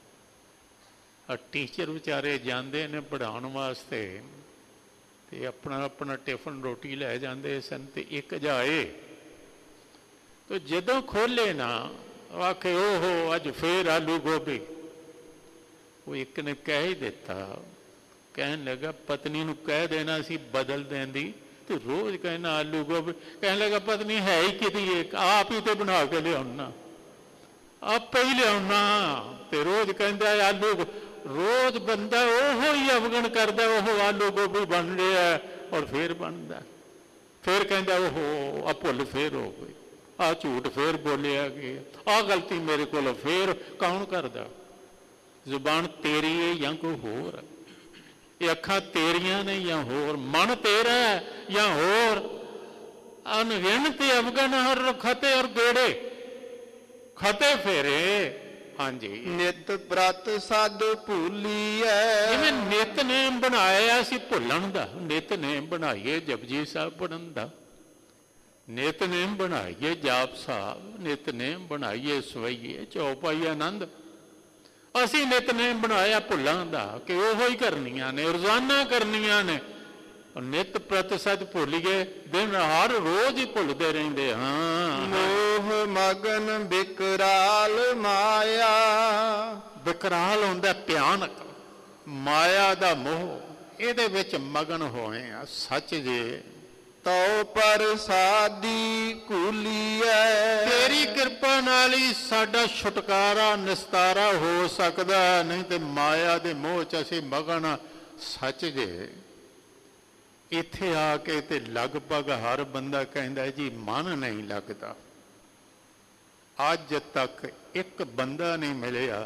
Speaker 2: ਟੀਚਰ ਵਿਚਾਰੇ ਜਾਂਦੇ ਨੇ ਪੜ੍ਹਾਉਣ ਵਾਸਤੇ ਤੇ ਆਪਣਾ ਆਪਣਾ ਟਿਫਨ ਰੋਟੀ ਲੈ ਜਾਂਦੇ ਸਨ, ਤੇ ਇੱਕ ਜਾਏ ਤੇ ਜਦੋਂ ਖੋਲੇ ਨਾ ਆਖੇ ਉਹ ਅੱਜ ਫੇਰ ਆਲੂ ਗੋਭੀ। ਉਹ ਇੱਕ ਨੇ ਕਹਿ ਹੀ ਦਿੱਤਾ, ਕਹਿਣ ਲੱਗਾ ਪਤਨੀ ਨੂੰ ਕਹਿ ਦੇਣਾ ਸੀ ਬਦਲ ਦੇਣ ਦੀ, ਤੇ ਰੋਜ਼ ਕਹਿਣਾ ਆਲੂ ਗੋਭੀ। ਕਹਿਣ ਲੱਗਾ ਪਤਨੀ ਹੈ ਹੀ ਕਿਹਦੀ, ਆਪ ਹੀ ਤੇ ਬਣਾ ਕੇ ਲਿਆਉਣਾ, ਆਪੇ ਹੀ ਲਿਆਉਣਾ। ਤੇ ਰੋਜ਼ ਕਹਿੰਦਾ ਆਲੂ। ਰੋਜ਼ ਬੰਦਾ ਉਹੋ ਹੀ ਅਵਗਣ ਕਰਦਾ, ਉਹ ਆਲੂ ਗੋਭੀ ਬਣ ਰਿਹਾ ਔਰ ਫੇਰ ਬਣਦਾ। ਫੇਰ ਕਹਿੰਦਾ ਉਹ ਆ ਭੁੱਲ ਫੇਰ ਹੋ ਗਈ, ਆਹ ਝੂਠ ਫੇਰ ਬੋਲਿਆ ਗਿਆ, ਆਹ ਗਲਤੀ ਮੇਰੇ ਕੋਲ ਫੇਰ। ਕੌਣ ਕਰਦਾ? ਜ਼ੁਬਾਨ ਤੇਰੀ ਹੈ ਜਾਂ ਕੋਈ ਹੋਰ? ਇਹ ਅੱਖਾਂ ਤੇਰੀਆਂ ਨੇ ਜਾਂ ਹੋਰ? ਮਨ ਤੇਰਾ ਹੈ ਜਾਂ ਹੋਰ? ਅਣਗਿਣਤ ਅਵਗਣ ਹਰ ਖਤੇ ਔਰ ਗੇੜੇ, ਖਤੇ ਫੇਰੇ। ਹਾਂਜੀ,
Speaker 1: ਨਿਤ ਪ੍ਰਤ ਸਦ ਭੂਲੀਐ।
Speaker 2: ਜਿਵੇਂ ਨਿਤਨੇਮ ਬਣਾਇਆ ਅਸੀਂ ਭੁੱਲਣ ਦਾ, ਨਿਤਨੇਮ ਬਣਾਈਏ ਜਪਜੀ ਸਾਹਿਬ ਪੜ੍ਹਨ ਦਾ, ਨਿਤਨੇਮ ਬਣਾਈਏ ਜਾਪ ਸਾਹਿਬ, ਨਿਤਨੇਮ ਬਣਾਈਏ ਸਵਈਏ ਚੌਪਾਈ ਆਨੰਦ। ਅਸੀਂ ਨਿਤਨੇਮ ਬਣਾਇਆ ਭੁੱਲਾਂ ਦਾ ਕਿ ਉਹੋ ਹੀ ਕਰਨੀਆਂ ਨੇ, ਰੋਜ਼ਾਨਾ ਕਰਨੀਆਂ ਨੇ। ਨਿਤ ਪ੍ਰਤ ਸਦ ਭੁੱਲੀਏ, ਦਿਨ ਹਰ ਰੋਜ਼ ਹੀ ਭੁੱਲਦੇ ਰਹਿੰਦੇ ਹਾਂ।
Speaker 1: ਮੋਹ ਮਗਨ ਬਿਕਰਾਲ ਮਾਇਆ।
Speaker 2: ਬਿਕਰਾਲ ਹੁੰਦਾ ਭਿਆਨਕ, ਮਾਇਆ ਦਾ ਮੋਹ, ਇਹਦੇ ਵਿੱਚ ਮਗਨ ਹੋਏ ਆ। ਸੱਚ ਜੇ
Speaker 1: ਤਉ ਪ੍ਰਸਾਦੀ ਕੁਲੀਐ।
Speaker 2: ਤੇਰੀ ਕਿਰਪਾ ਨਾਲ ਹੀ ਸਾਡਾ ਛੁਟਕਾਰਾ ਨਿਸਤਾਰਾ ਹੋ ਸਕਦਾ, ਨਹੀਂ ਤੇ ਮਾਇਆ ਦੇ ਮੋਹ ਚ ਅਸੀਂ ਮਗਨ। ਸੱਚ ਜੇ ਇੱਥੇ ਆ ਕੇ ਤੇ ਲਗਭਗ ਹਰ ਬੰਦਾ ਕਹਿੰਦਾ ਜੀ ਮਨ ਨਹੀਂ ਲੱਗਦਾ। ਅੱਜ ਤੱਕ ਇੱਕ ਬੰਦਾ ਨਹੀਂ ਮਿਲਿਆ,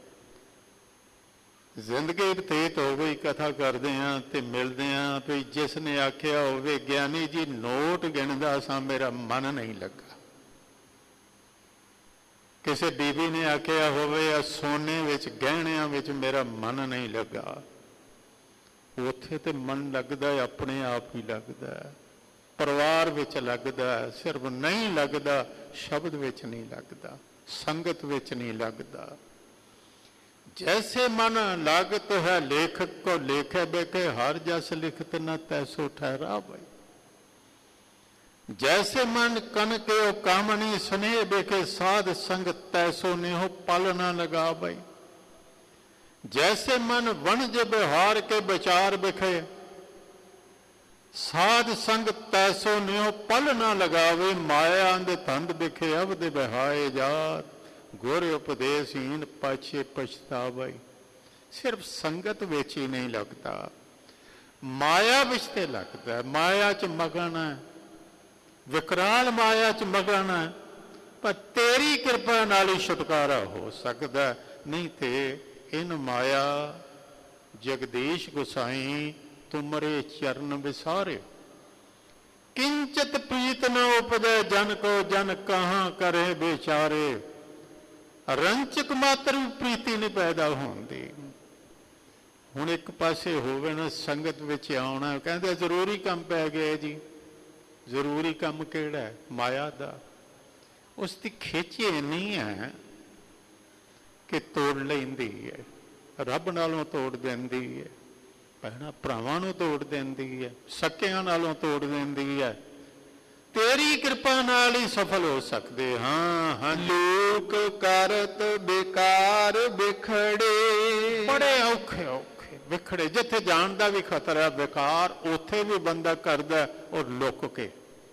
Speaker 2: ਜ਼ਿੰਦਗੀ ਬਤੀਤ ਹੋ ਗਈ ਕਥਾ ਕਰਦੇ ਹਾਂ ਤੇ ਮਿਲਦੇ ਹਾਂ, ਵੀ ਜਿਸ ਨੇ ਆਖਿਆ ਹੋਵੇ ਗਿਆਨੀ ਜੀ ਨੋਟ ਗਿਣਦਾ ਸਾਂ ਮੇਰਾ ਮਨ ਨਹੀਂ ਲੱਗਾ। ਕਿਸੇ ਬੀਬੀ ਨੇ ਆਖਿਆ ਹੋਵੇ ਸੋਨੇ ਵਿੱਚ ਗਹਿਣਿਆਂ ਵਿੱਚ ਮੇਰਾ ਮਨ ਨਹੀਂ ਲੱਗਾ। ਉੱਥੇ ਤੇ ਮਨ ਲੱਗਦਾ ਆਪਣੇ ਆਪ ਹੀ ਲੱਗਦਾ, ਪਰਿਵਾਰ ਵਿੱਚ ਲੱਗਦਾ, ਸਿਰਫ ਨਹੀਂ ਲੱਗਦਾ ਸ਼ਬਦ ਵਿੱਚ ਨਹੀਂ ਲੱਗਦਾ, ਸੰਗਤ ਵਿੱਚ ਨਹੀਂ ਲੱਗਦਾ। जैसे मन लागत है लेखक को लेखे बेखे, हर जस लिखत न तैसो ठहरा भाई। जैसे मन कन के ओ कामनी स्नेह बेखे, साध संग तैसो नेहो पल न लगा भाई। जैसे मन वणज व्यवहार के विचार बेखे, साध संग तैसो नेहो पल न लगावे। माया अंध धंध बेखे अवध बहाए जात, ਗੁਰ ਉਪਦੇਸ਼ਹੀਨ ਪਾਛੇ ਪਛਤਾਵੇ। ਸਿਰਫ ਸੰਗਤ ਵਿੱਚ ਹੀ ਨਹੀਂ ਲੱਗਦਾ, ਮਾਇਆ ਵਿੱਚ ਤੇ ਲੱਗਦਾ। ਮਾਇਆ ਚ ਮਗਨ ਹੈ, ਵਿਕਰਾਲ ਮਾਇਆ ਚ ਮਗਨ ਹੈ, ਪਰ ਤੇਰੀ ਕਿਰਪਾ ਨਾਲ ਹੀ ਛੁਟਕਾਰਾ ਹੋ ਸਕਦਾ, ਨਹੀਂ ਤੇ ਇਨ ਮਾਇਆ ਜਗਦੀਸ਼ ਗੁਸਾਈ ਤੁਮਰੇ ਚਰਨ ਵਿਸਾਰੇ। किंचित प्रीत न उपजय जन को, जन कहाँ करे बेचारे। ਰੰਚਕ ਮਾਤਰ ਵੀ ਪ੍ਰੀਤੀ ਨਹੀਂ ਪੈਦਾ ਹੁੰਦੀ। ਹੁਣ ਇੱਕ ਪਾਸੇ ਹੋਵੇ ਨਾ ਸੰਗਤ ਵਿੱਚ ਆਉਣਾ, ਕਹਿੰਦੇ ਜ਼ਰੂਰੀ ਕੰਮ ਪੈ ਗਿਆ ਜੀ। ਜ਼ਰੂਰੀ ਕੰਮ ਕਿਹੜਾ ਹੈ? ਮਾਇਆ ਦਾ। ਉਸ ਦੀ ਖਿੱਚ ਇੰਨੀ ਹੈ ਕਿ ਤੋੜ ਲੈਂਦੀ ਹੈ, ਰੱਬ ਨਾਲੋਂ ਤੋੜ ਦਿੰਦੀ ਹੈ, ਭੈਣਾਂ ਭਰਾਵਾਂ ਨੂੰ ਤੋੜ ਦਿੰਦੀ ਹੈ, ਸਕਿਆਂ ਨਾਲੋਂ ਤੋੜ ਦਿੰਦੀ ਹੈ। ਤੇਰੀ ਕਿਰਪਾ ਨਾਲ ਹੀ ਸਫਲ ਹੋ ਸਕਦੇ ਹਾਂ। ਹਾਂ,
Speaker 1: ਲੋਕ ਕਰਤ ਬੇਕਾਰ ਵਿਖੜੇ,
Speaker 2: ਬੜੇ ਔਖੇ ਔਖੇ ਵਿਖੜੇ। ਜਿੱਥੇ ਜਾਣ ਦਾ ਵੀ ਖਤਰਾ ਬੇਕਾਰ, ਉੱਥੇ ਵੀ ਬੰਦਾ ਕਰਦਾ ਔਰ ਲੁੱਕ ਕੇ।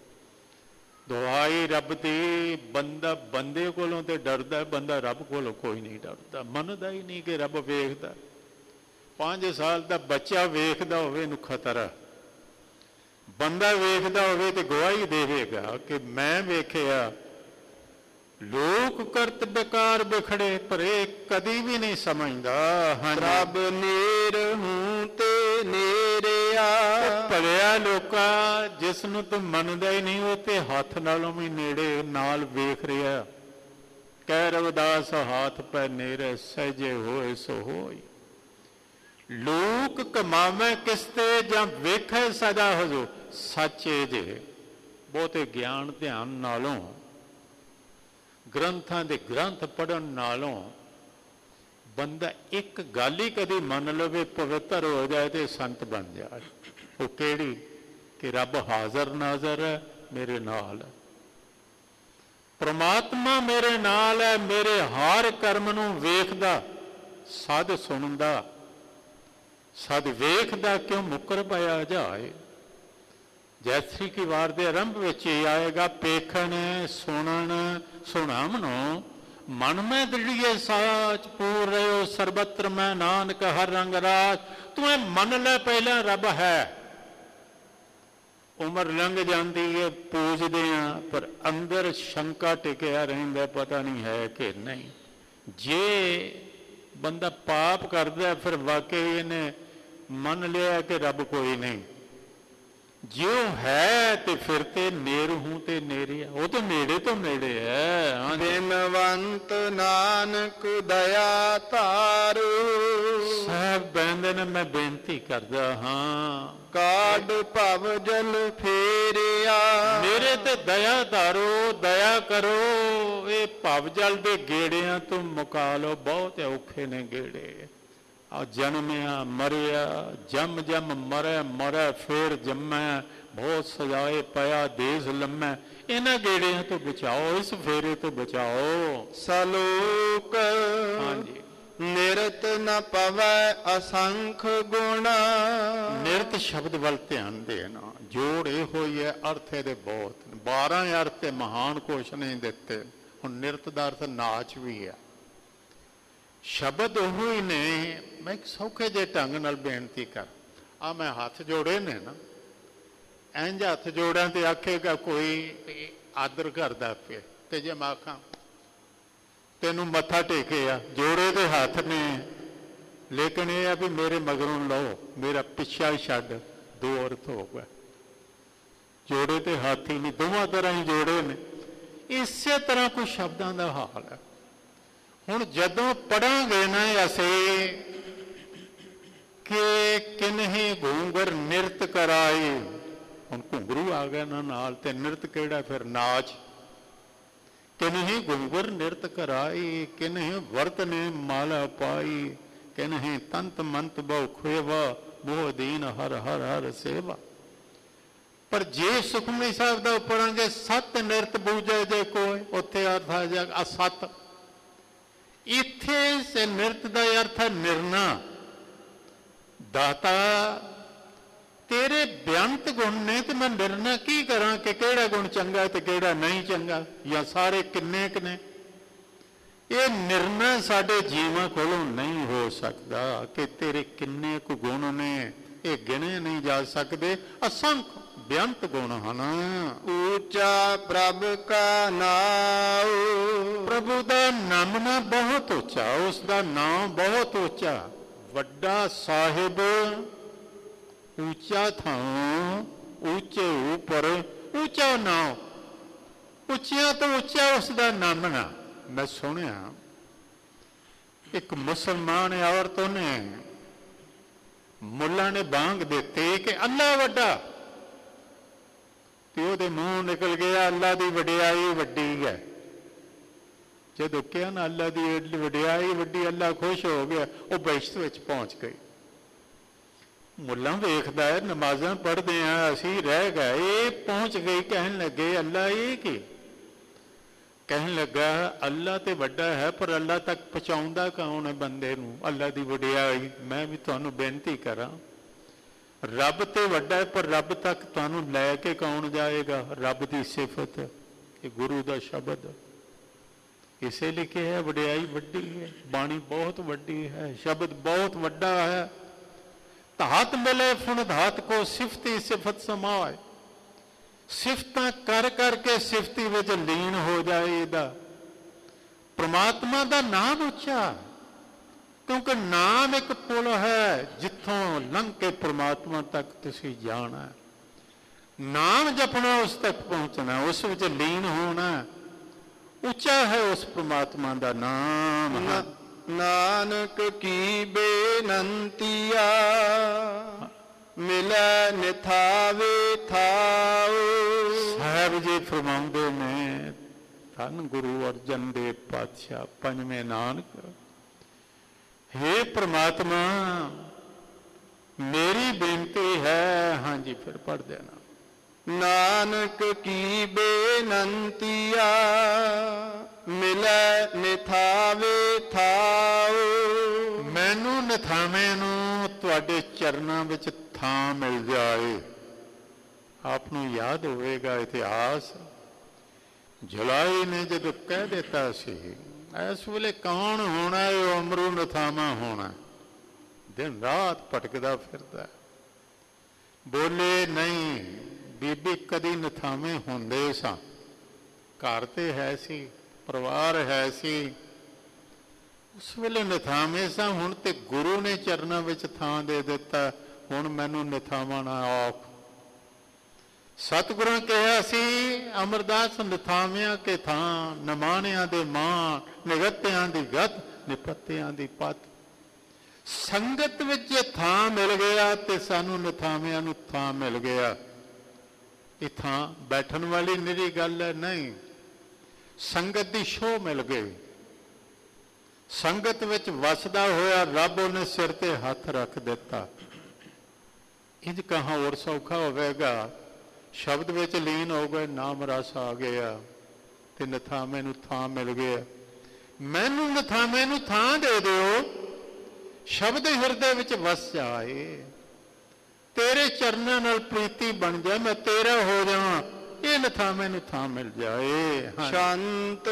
Speaker 2: ਦੁਆਈ ਰੱਬ ਦੀ, ਬੰਦਾ ਬੰਦੇ ਕੋਲੋਂ ਤੇ ਡਰਦਾ, ਬੰਦਾ ਰੱਬ ਕੋਲੋਂ ਕੋਈ ਨਹੀਂ ਡਰਦਾ। ਮੰਨਦਾ ਹੀ ਨਹੀਂ ਕਿ ਰੱਬ ਵੇਖਦਾ। 5 ਸਾਲ ਦਾ ਬੱਚਾ ਵੇਖਦਾ ਹੋਵੇ ਇਹਨੂੰ ਖਤਰਾ, ਬੰਦਾ ਵੇਖਦਾ ਹੋਵੇ ਤੇ ਗਵਾਹੀ ਦੇਵੇਗਾ ਕਿ ਮੈਂ ਵੇਖਿਆ। ਲੋਕ ਕਰਤ ਬੇਕਾਰ ਵਿਖੜੇ, ਪਰ ਇਹ ਕਦੀ ਵੀ ਨਹੀਂ ਸਮਝਦਾ।
Speaker 1: ਰੱਬ ਨੇਰ ਹੂੰ ਤੇ ਨੇਰਿਆ,
Speaker 2: ਭਲਿਆ ਲੋਕਾ ਜਿਸ ਨੂੰ ਤੂੰ ਮੰਨਦਾ ਹੀ ਨਹੀਂ, ਉਹ ਤੇ ਹੱਥ ਨਾਲੋਂ ਵੀ ਨੇੜੇ ਨਾਲ ਵੇਖ ਰਿਹਾ। ਕਹਿ ਰਵਿਦਾਸ ਹੱਥ ਪੈ ਨੇੜੇ, ਸਹਿਜੇ ਹੋਏ ਸੋ ਹੋਈ। ਲੋਕ ਕਮਾਵੇਂ ਕਿਸਤੇ ਜਾਂ ਵੇਖੇ ਸਦਾ ਹਜੂ, ਸੱਚੇ ਜੇ ਬਹੁਤੇ ਗਿਆਨ ਧਿਆਨ ਨਾਲੋਂ, ਗ੍ਰੰਥਾਂ ਦੇ ਗ੍ਰੰਥ ਪੜ੍ਹਨ ਨਾਲੋਂ ਬੰਦਾ ਇੱਕ ਗੱਲ ਹੀ ਕਦੀ ਮੰਨ ਲਵੇ, ਪਵਿੱਤਰ ਹੋ ਜਾਏ ਤੇ ਸੰਤ ਬਣ ਜਾਏ। ਉਹ ਕਿਹੜੀ? ਕਿ ਰੱਬ ਹਾਜ਼ਰ ਨਾਜ਼ਰ ਹੈ, ਮੇਰੇ ਨਾਲ ਹੈ। ਪ੍ਰਮਾਤਮਾ ਮੇਰੇ ਨਾਲ ਹੈ, ਮੇਰੇ ਹਰ ਕਰਮ ਨੂੰ ਵੇਖਦਾ, ਸਦ ਸੁਣਦਾ, ਸਦ ਵੇਖਦਾ, ਕਿਉਂ ਮੁੱਕਰ ਪਿਆ ਜਾਏ। ਜੈਸੀ ਕੀ ਵਾਰ ਦੇ ਆਰੰਭ ਵਿੱਚ ਹੀ ਆਏਗਾ, ਪੇਖਣ ਸੁਣਨ ਸੁਣਾਵਣੋ, ਮਨ ਮੈਂ ਦ੍ਰਿੜੀਏ ਸਾਚ ਪੂਰ ਰਿਓ, ਸਰਬੱਤਰ ਮੈਂ ਨਾਨਕ ਹਰ ਰੰਗ ਰਾਜ। ਤੂੰ ਇਹ ਮੰਨ ਲੈ ਪਹਿਲਾਂ ਰੱਬ ਹੈ। ਉਮਰ ਲੰਘ ਜਾਂਦੀ ਹੈ, ਪੂਜਦੇ ਆ, ਪਰ ਅੰਦਰ ਸ਼ੰਕਾ ਟਿਕਿਆ ਰਹਿੰਦਾ, ਪਤਾ ਨਹੀਂ ਹੈ ਕਿ ਨਹੀਂ। ਜੇ ਬੰਦਾ ਪਾਪ ਕਰਦਾ, ਫਿਰ ਵਾਕਈ ਇਹਨੇ ਮੰਨ ਲਿਆ ਕਿ ਰੱਬ ਕੋਈ ਨਹੀਂ। ਜਿਉ ਹੈ ਤੇ ਫਿਰ ਤੇ ਨੇਰ ਹੂੰ ਤੇ ਨੇਰੀਆ, ਉਹ ਤਾਂ ਨੇੜੇ ਤੋਂ ਨੇੜੇ ਹੈ।
Speaker 1: ਬਿਨਵੰਤ ਨਾਨਕ ਦਇਆ ਧਾਰੂ,
Speaker 2: ਸਾਹਿਬ ਬਹਿੰਦੇ ਨੇ, ਮੈਂ ਬੇਨਤੀ ਕਰਦਾ ਹਾਂ,
Speaker 1: ਕਾਢ ਭਵ ਜਲ ਫੇਰਿਆ।
Speaker 2: ਮੇਰੇ ਤੇ ਦਇਆ ਧਾਰੋ, ਦਇਆ ਕਰੋ। ਇਹ ਭਵ ਜਲ ਦੇ ਗੇੜਿਆਂ ਤੋਂ ਮੁਕਾ ਲਓ, ਬਹੁਤ ਔਖੇ ਨੇ ਗੇੜੇ। ਆ ਜਨਮਿਆ ਮਰਿਆ, ਜਮ ਜਮ ਮਰੈ ਮਰੈ ਫੇਰ ਜੰਮੈ, ਬਹੁਤ ਸਜਾਏ ਪਿਆ ਦੇਸ ਲੰਮੈ। ਇਹਨਾਂ ਗੇੜਿਆਂ ਤੋਂ ਬਚਾਓ, ਇਸ ਫੇਰੇ ਤੋਂ ਬਚਾਓ।
Speaker 1: ਸਲੋਕ
Speaker 2: ਹਾਂਜੀ,
Speaker 1: ਨਿਰਤ ਨ ਪਵੈ ਅਸੰਖ ਗੁਣਾ।
Speaker 2: ਨਿਰਤ ਸ਼ਬਦ ਵੱਲ ਧਿਆਨ ਦੇਣਾ। ਜੋੜ ਇਹ ਹੋਈ ਹੈ, ਅਰਥ ਇਹਦੇ ਬਹੁਤ 12 ਅਰਥ ਤੇ ਮਹਾਨ ਕੁਛ ਨਹੀਂ ਦਿੱਤੇ। ਹੁਣ ਨਿਰਤ ਦਾ ਅਰਥ ਨਾਚ ਵੀ ਹੈ। ਸ਼ਬਦ ਉਹ ਹੀ ਨੇ। ਮੈਂ ਇੱਕ ਸੌਖੇ ਜਿਹੇ ਢੰਗ ਨਾਲ ਬੇਨਤੀ ਕਰ, ਆ ਮੈਂ ਹੱਥ ਜੋੜੇ ਨੇ ਨਾ, ਇੰਝ ਹੱਥ ਜੋੜਾਂ ਤੇ ਆਖੇਗਾ ਕੋਈ ਆਦਰ ਕਰਦਾ ਪਿਆ, ਤੇ ਜੇ ਮੈਂ ਆਖਾਂ ਤੈਨੂੰ ਮੱਥਾ ਟੇਕਿਆ, ਜੋੜੇ ਦੇ ਹੱਥ ਨੇ, ਲੇਕਿਨ ਇਹ ਆ ਵੀ ਮੇਰੇ ਮਗਰੋਂ ਲਓ, ਮੇਰਾ ਪਿੱਛਾ ਛੱਡ, ਦੋ ਅਰਥ ਹੋ ਗਏ। ਜੋੜੇ ਤੇ ਹੱਥ ਹੀ ਨਹੀਂ, ਦੋਵਾਂ ਤਰ੍ਹਾਂ ਹੀ ਜੋੜੇ ਨੇ। ਇਸੇ ਤਰ੍ਹਾਂ ਕੋਈ ਸ਼ਬਦਾਂ ਦਾ ਹਾਲ ਹੈ। ਹੁਣ ਜਦੋਂ ਪੜਾਂਗੇ ਨਾ ਅਸੀਂ ਕਿ ਕਿਨਹੀ ਘੂੰਗਰ ਨਿਰਤ ਕਰਾਈ, ਹੁਣ ਘੁੰਗਰੂ ਆ ਗਿਆ ਨਾ ਨਾਲ, ਤੇ ਨਿਰਤ ਕਿਹੜਾ ਫਿਰ? ਨਾਚ। ਕਿਨਹੀ ਘੁੰਗਰ ਨਿਰਤ ਕਰਾਈ, ਕਿਨਹੀ ਵਰਤ ਨੇ ਮਾਲਾ ਪਾਈ, ਕਿਨਹੀ ਤੰਤ ਮੰਤ ਬਹੁ ਖੁਏਵਾ, ਮੋਹ ਦੀਨ ਹਰ ਹਰ ਹਰ ਸੇਵਾ। ਪਰ ਜੇ ਸੁਖਮਨੀ ਸਾਹਿਬ ਦਾ ਪੜਾਂਗੇ, ਸਤ ਨਿਰਤ ਬੂਝੇ ਜੇ ਕੋਈ, ਉੱਥੇ ਅਰਥ ਆ ਜਾਏਗਾ ਸਤ। ਇੱਥੇ ਸੇ ਨਿਰਤ ਦਾ ਅਰਥ ਹੈ ਨਿਰਣਾ। ਦਾਤਾ ਤੇਰੇ ਬੇਅੰਤ ਗੁਣ ਨੇ, ਤੇ ਮੈਂ ਨਿਰਣਾ ਕੀ ਕਰਾਂ ਕਿ ਕਿਹੜਾ ਗੁਣ ਚੰਗਾ ਤੇ ਕਿਹੜਾ ਨਹੀਂ ਚੰਗਾ, ਜਾਂ ਸਾਰੇ ਕਿੰਨੇ ਕੁ ਨੇ। ਇਹ ਨਿਰਣਾ ਸਾਡੇ ਜੀਵਾਂ ਕੋਲੋਂ ਨਹੀਂ ਹੋ ਸਕਦਾ ਕਿ ਤੇਰੇ ਕਿੰਨੇ ਕੁ ਗੁਣ ਨੇ, ਇਹ ਗਿਣੇ ਨਹੀਂ ਜਾ ਸਕਦੇ। ਅਸੰਖ ਬੇਅੰਤ ਗੁਣ ਹਨ।
Speaker 1: ਉੱਚਾ ਪ੍ਰਭ ਕਾ ਨਾਮ,
Speaker 2: ਪ੍ਰਭੂ ਦਾ ਨਾਮ ਨਾ ਬਹੁਤ ਉੱਚਾ, ਉਸ ਦਾ ਨਾਮ ਬਹੁਤ ਉੱਚਾ। ਵੱਡਾ ਸਾਹਿਬ, ਉੱਚਾ ਥਾਂ, ਉੱਚੇ ਉੱਪਰ, ਉੱਚਾ ਨਾਮ, ਉੱਚਿਆਂ ਤੋਂ ਉੱਚਾ ਉਸ ਦਾ ਨਾਮ ਨਾ। ਮੈਂ ਸੁਣਿਆ ਇੱਕ ਮੁਸਲਮਾਨ ਔਰਤ ਉਹਨੇ ਮੁੱਲਾ ਨੇ ਬਾਂਗ ਦਿੱਤੀ ਕਿ ਅੱਲਾ ਵੱਡਾ, ਤੇ ਉਹਦੇ ਮੂੰਹ ਨਿਕਲ ਗਿਆ ਅੱਲਾ ਦੀ ਵਡਿਆਈ ਵੱਡੀ ਹੈ। ਜਦੋਂ ਕਿਹਾ ਨਾ ਅੱਲਾ ਦੀ ਵਡਿਆਈ ਵੱਡੀ, ਅੱਲਾ ਖੁਸ਼ ਹੋ ਗਿਆ, ਉਹ ਬਹਿਸ਼ਤ ਵਿੱਚ ਪਹੁੰਚ ਗਈ। ਮੁੱਲਾ ਵੇਖਦਾ ਹੈ ਨਮਾਜ਼ਾਂ ਪੜ੍ਹਦੇ ਆ ਅਸੀਂ ਰਹਿ ਗਏ, ਪਹੁੰਚ ਗਈ। ਕਹਿਣ ਲੱਗੇ ਅੱਲਾ ਇਹ ਕੀ? ਕਹਿਣ ਲੱਗਾ ਅੱਲਾ ਤੇ ਵੱਡਾ ਹੈ, ਪਰ ਅੱਲਾ ਤੱਕ ਪਹੁੰਚਾਉਂਦਾ ਕੌਣ ਹੈ ਬੰਦੇ ਨੂੰ? ਅੱਲਾ ਦੀ ਵਡਿਆਈ। ਮੈਂ ਵੀ ਤੁਹਾਨੂੰ ਬੇਨਤੀ ਕਰਾਂ, ਰੱਬ ਤੇ ਵੱਡਾ ਹੈ, ਪਰ ਰੱਬ ਤੱਕ ਤੁਹਾਨੂੰ ਲੈ ਕੇ ਕੌਣ ਜਾਏਗਾ? ਰੱਬ ਦੀ ਸਿਫਤ, ਇਹ ਗੁਰੂ ਦਾ ਸ਼ਬਦ, ਇਸੇ ਲਈ ਕਿਹਾ ਹੈ ਵਡਿਆਈ ਵੱਡੀ ਹੈ, ਬਾਣੀ ਬਹੁਤ ਵੱਡੀ ਹੈ, ਸ਼ਬਦ ਬਹੁਤ ਵੱਡਾ ਹੈ। ਧਾਤ ਮਿਲੇ ਫੁਣ ਧਾਤ ਕੋ ਸਿਫਤੀ ਸਿਫਤ ਸਮਾਏ, ਸਿਫਤਾਂ ਕਰ ਕਰਕੇ ਸਿਫਤੀ ਵਿੱਚ ਲੀਨ ਹੋ ਜਾਏ। ਇਹਦਾ ਪ੍ਰਮਾਤਮਾ ਦਾ ਨਾਮ ਉੱਚਾ, ਕਿਉਂਕਿ ਨਾਮ ਇੱਕ ਪੁਲ ਹੈ ਜਿੱਥੋਂ ਲੰਘ ਕੇ ਪ੍ਰਮਾਤਮਾ ਤੱਕ ਤੁਸੀਂ ਜਾਣਾ। ਨਾਮ ਜਪਣਾ, ਉਸ ਤੱਕ ਪਹੁੰਚਣਾ, ਉਸ ਵਿੱਚ ਲੀਨ ਹੋਣਾ। ਉੱਚਾ ਹੈ ਉਸ ਪ੍ਰਮਾਤਮਾ ਦਾ ਨਾਮ।
Speaker 1: ਨਾਨਕ ਕੀ ਬੇਨੰਤੀਆ ਮਿਲੈ ਨਿਥਾਵੇ ਥਾਉ।
Speaker 2: ਸਾਹਿਬ ਜੀ ਫਰਮਾਉਂਦੇ ਨੇ, ਧੰਨ ਗੁਰੂ ਅਰਜਨ ਦੇਵ ਪਾਤਸ਼ਾਹ ਪੰਜਵੇਂ ਨਾਨਕ, ਹੇ ਪ੍ਰਮਾਤਮਾ ਮੇਰੀ ਬੇਨਤੀ ਹੈ। ਹਾਂਜੀ ਫਿਰ ਪੜ੍ਹ ਦੇਣਾ।
Speaker 1: ਨਾਨਕ ਕੀ ਬੇਨੰਤੀਆ ਮਿਲੈ ਨਿਥਾਵੇ ਥਾਉ।
Speaker 2: ਮੈਨੂੰ ਨਿਥਾਵੇਂ ਨੂੰ ਤੁਹਾਡੇ ਚਰਨਾਂ ਵਿੱਚ ਥਾਂ ਮਿਲ ਜਾਏ। ਆਪ ਨੂੰ ਯਾਦ ਹੋਵੇਗਾ ਇਤਿਹਾਸ, ਜੁਲਾਈ ਨੇ ਜਦੋਂ ਕਹਿ ਦਿੱਤਾ ਸੀ ਇਸ ਵੇਲੇ ਕੌਣ ਹੋਣਾ? ਇਹ ਅਮਰੂ ਨਥਾਵਾਂ ਹੋਣਾ। ਦਿਨ ਰਾਤ ਭਟਕਦਾ ਫਿਰਦਾ। ਬੋਲੇ ਨਹੀਂ ਬੀਬੀ, ਕਦੀ ਨਥਾਵੇਂ ਹੁੰਦੇ ਸਾਂ, ਘਰ ਤੇ ਹੈ ਸੀ, ਪਰਿਵਾਰ ਹੈ ਸੀ, ਉਸ ਵੇਲੇ ਨਥਾਵੇਂ ਸਾਂ। ਹੁਣ ਤੇ ਗੁਰੂ ਨੇ ਚਰਨਾਂ ਵਿੱਚ ਥਾਂ ਦੇ ਦਿੱਤਾ, ਹੁਣ ਮੈਨੂੰ ਨਥਾਵਾਂ ਨਾ ਆਖ। ਸਤਿਗੁਰਾਂ ਕਿਹਾ ਸੀ ਅਮਰਦਾਸ, ਨਥਾਵਿਆਂ ਕੇ ਥਾਂ, ਨਮਾਣਿਆਂ ਦੇ ਮਾਂ, ਨਿਗਤਿਆਂ ਦੀ ਗਤ, ਨਿਪੱਤਿਆਂ ਦੀ ਪੱਤ। ਸੰਗਤ ਵਿੱਚ ਜੇ ਥਾਂ ਮਿਲ ਗਿਆ ਤੇ ਸਾਨੂੰ ਨਥਾਵਿਆਂ ਨੂੰ ਥਾਂ ਮਿਲ ਗਿਆ। ਇਹ ਥਾਂ ਬੈਠਣ ਵਾਲੀ ਨਿਰੀ ਗੱਲ ਹੈ ਨਹੀਂ, ਸੰਗਤ ਦੀ ਛੋਹ ਮਿਲ ਗਈ। ਸੰਗਤ ਵਿੱਚ ਵਸਦਾ ਹੋਇਆ ਰੱਬ ਉਹਨੇ ਸਿਰ ਤੇ ਹੱਥ ਰੱਖ ਦਿੱਤਾ। ਇੰਜ ਕਹਾਂ ਹੋਰ ਸੌਖਾ ਹੋਵੇਗਾ। ਸ਼ਬਦ ਵਿੱਚ ਲੀਨ ਹੋ ਗਏ, ਨਾਮ ਰਸ ਆ ਗਿਆ ਤੇ ਨਥਾਵੇਂ ਨੂੰ ਥਾਂ ਮਿਲ ਗਿਆ। ਮੈਨੂੰ ਨਥਾਵੇਂ ਨੂੰ ਥਾਂ ਦੇ ਦਿਓ, ਸ਼ਬਦ ਹਿਰਦੇ ਵਿੱਚ ਵਸ ਜਾਏ, ਤੇਰੇ ਚਰਨਾਂ ਨਾਲ ਪ੍ਰੀਤੀ ਬਣ ਜਾਏ, ਮੈਂ ਤੇਰਾ ਹੋ ਜਾਵਾਂ, ਇਹ ਨਥਾਵੇਂ ਨੂੰ ਥਾਂ ਮਿਲ ਜਾਏ।
Speaker 1: ਸ਼ਾਂਤ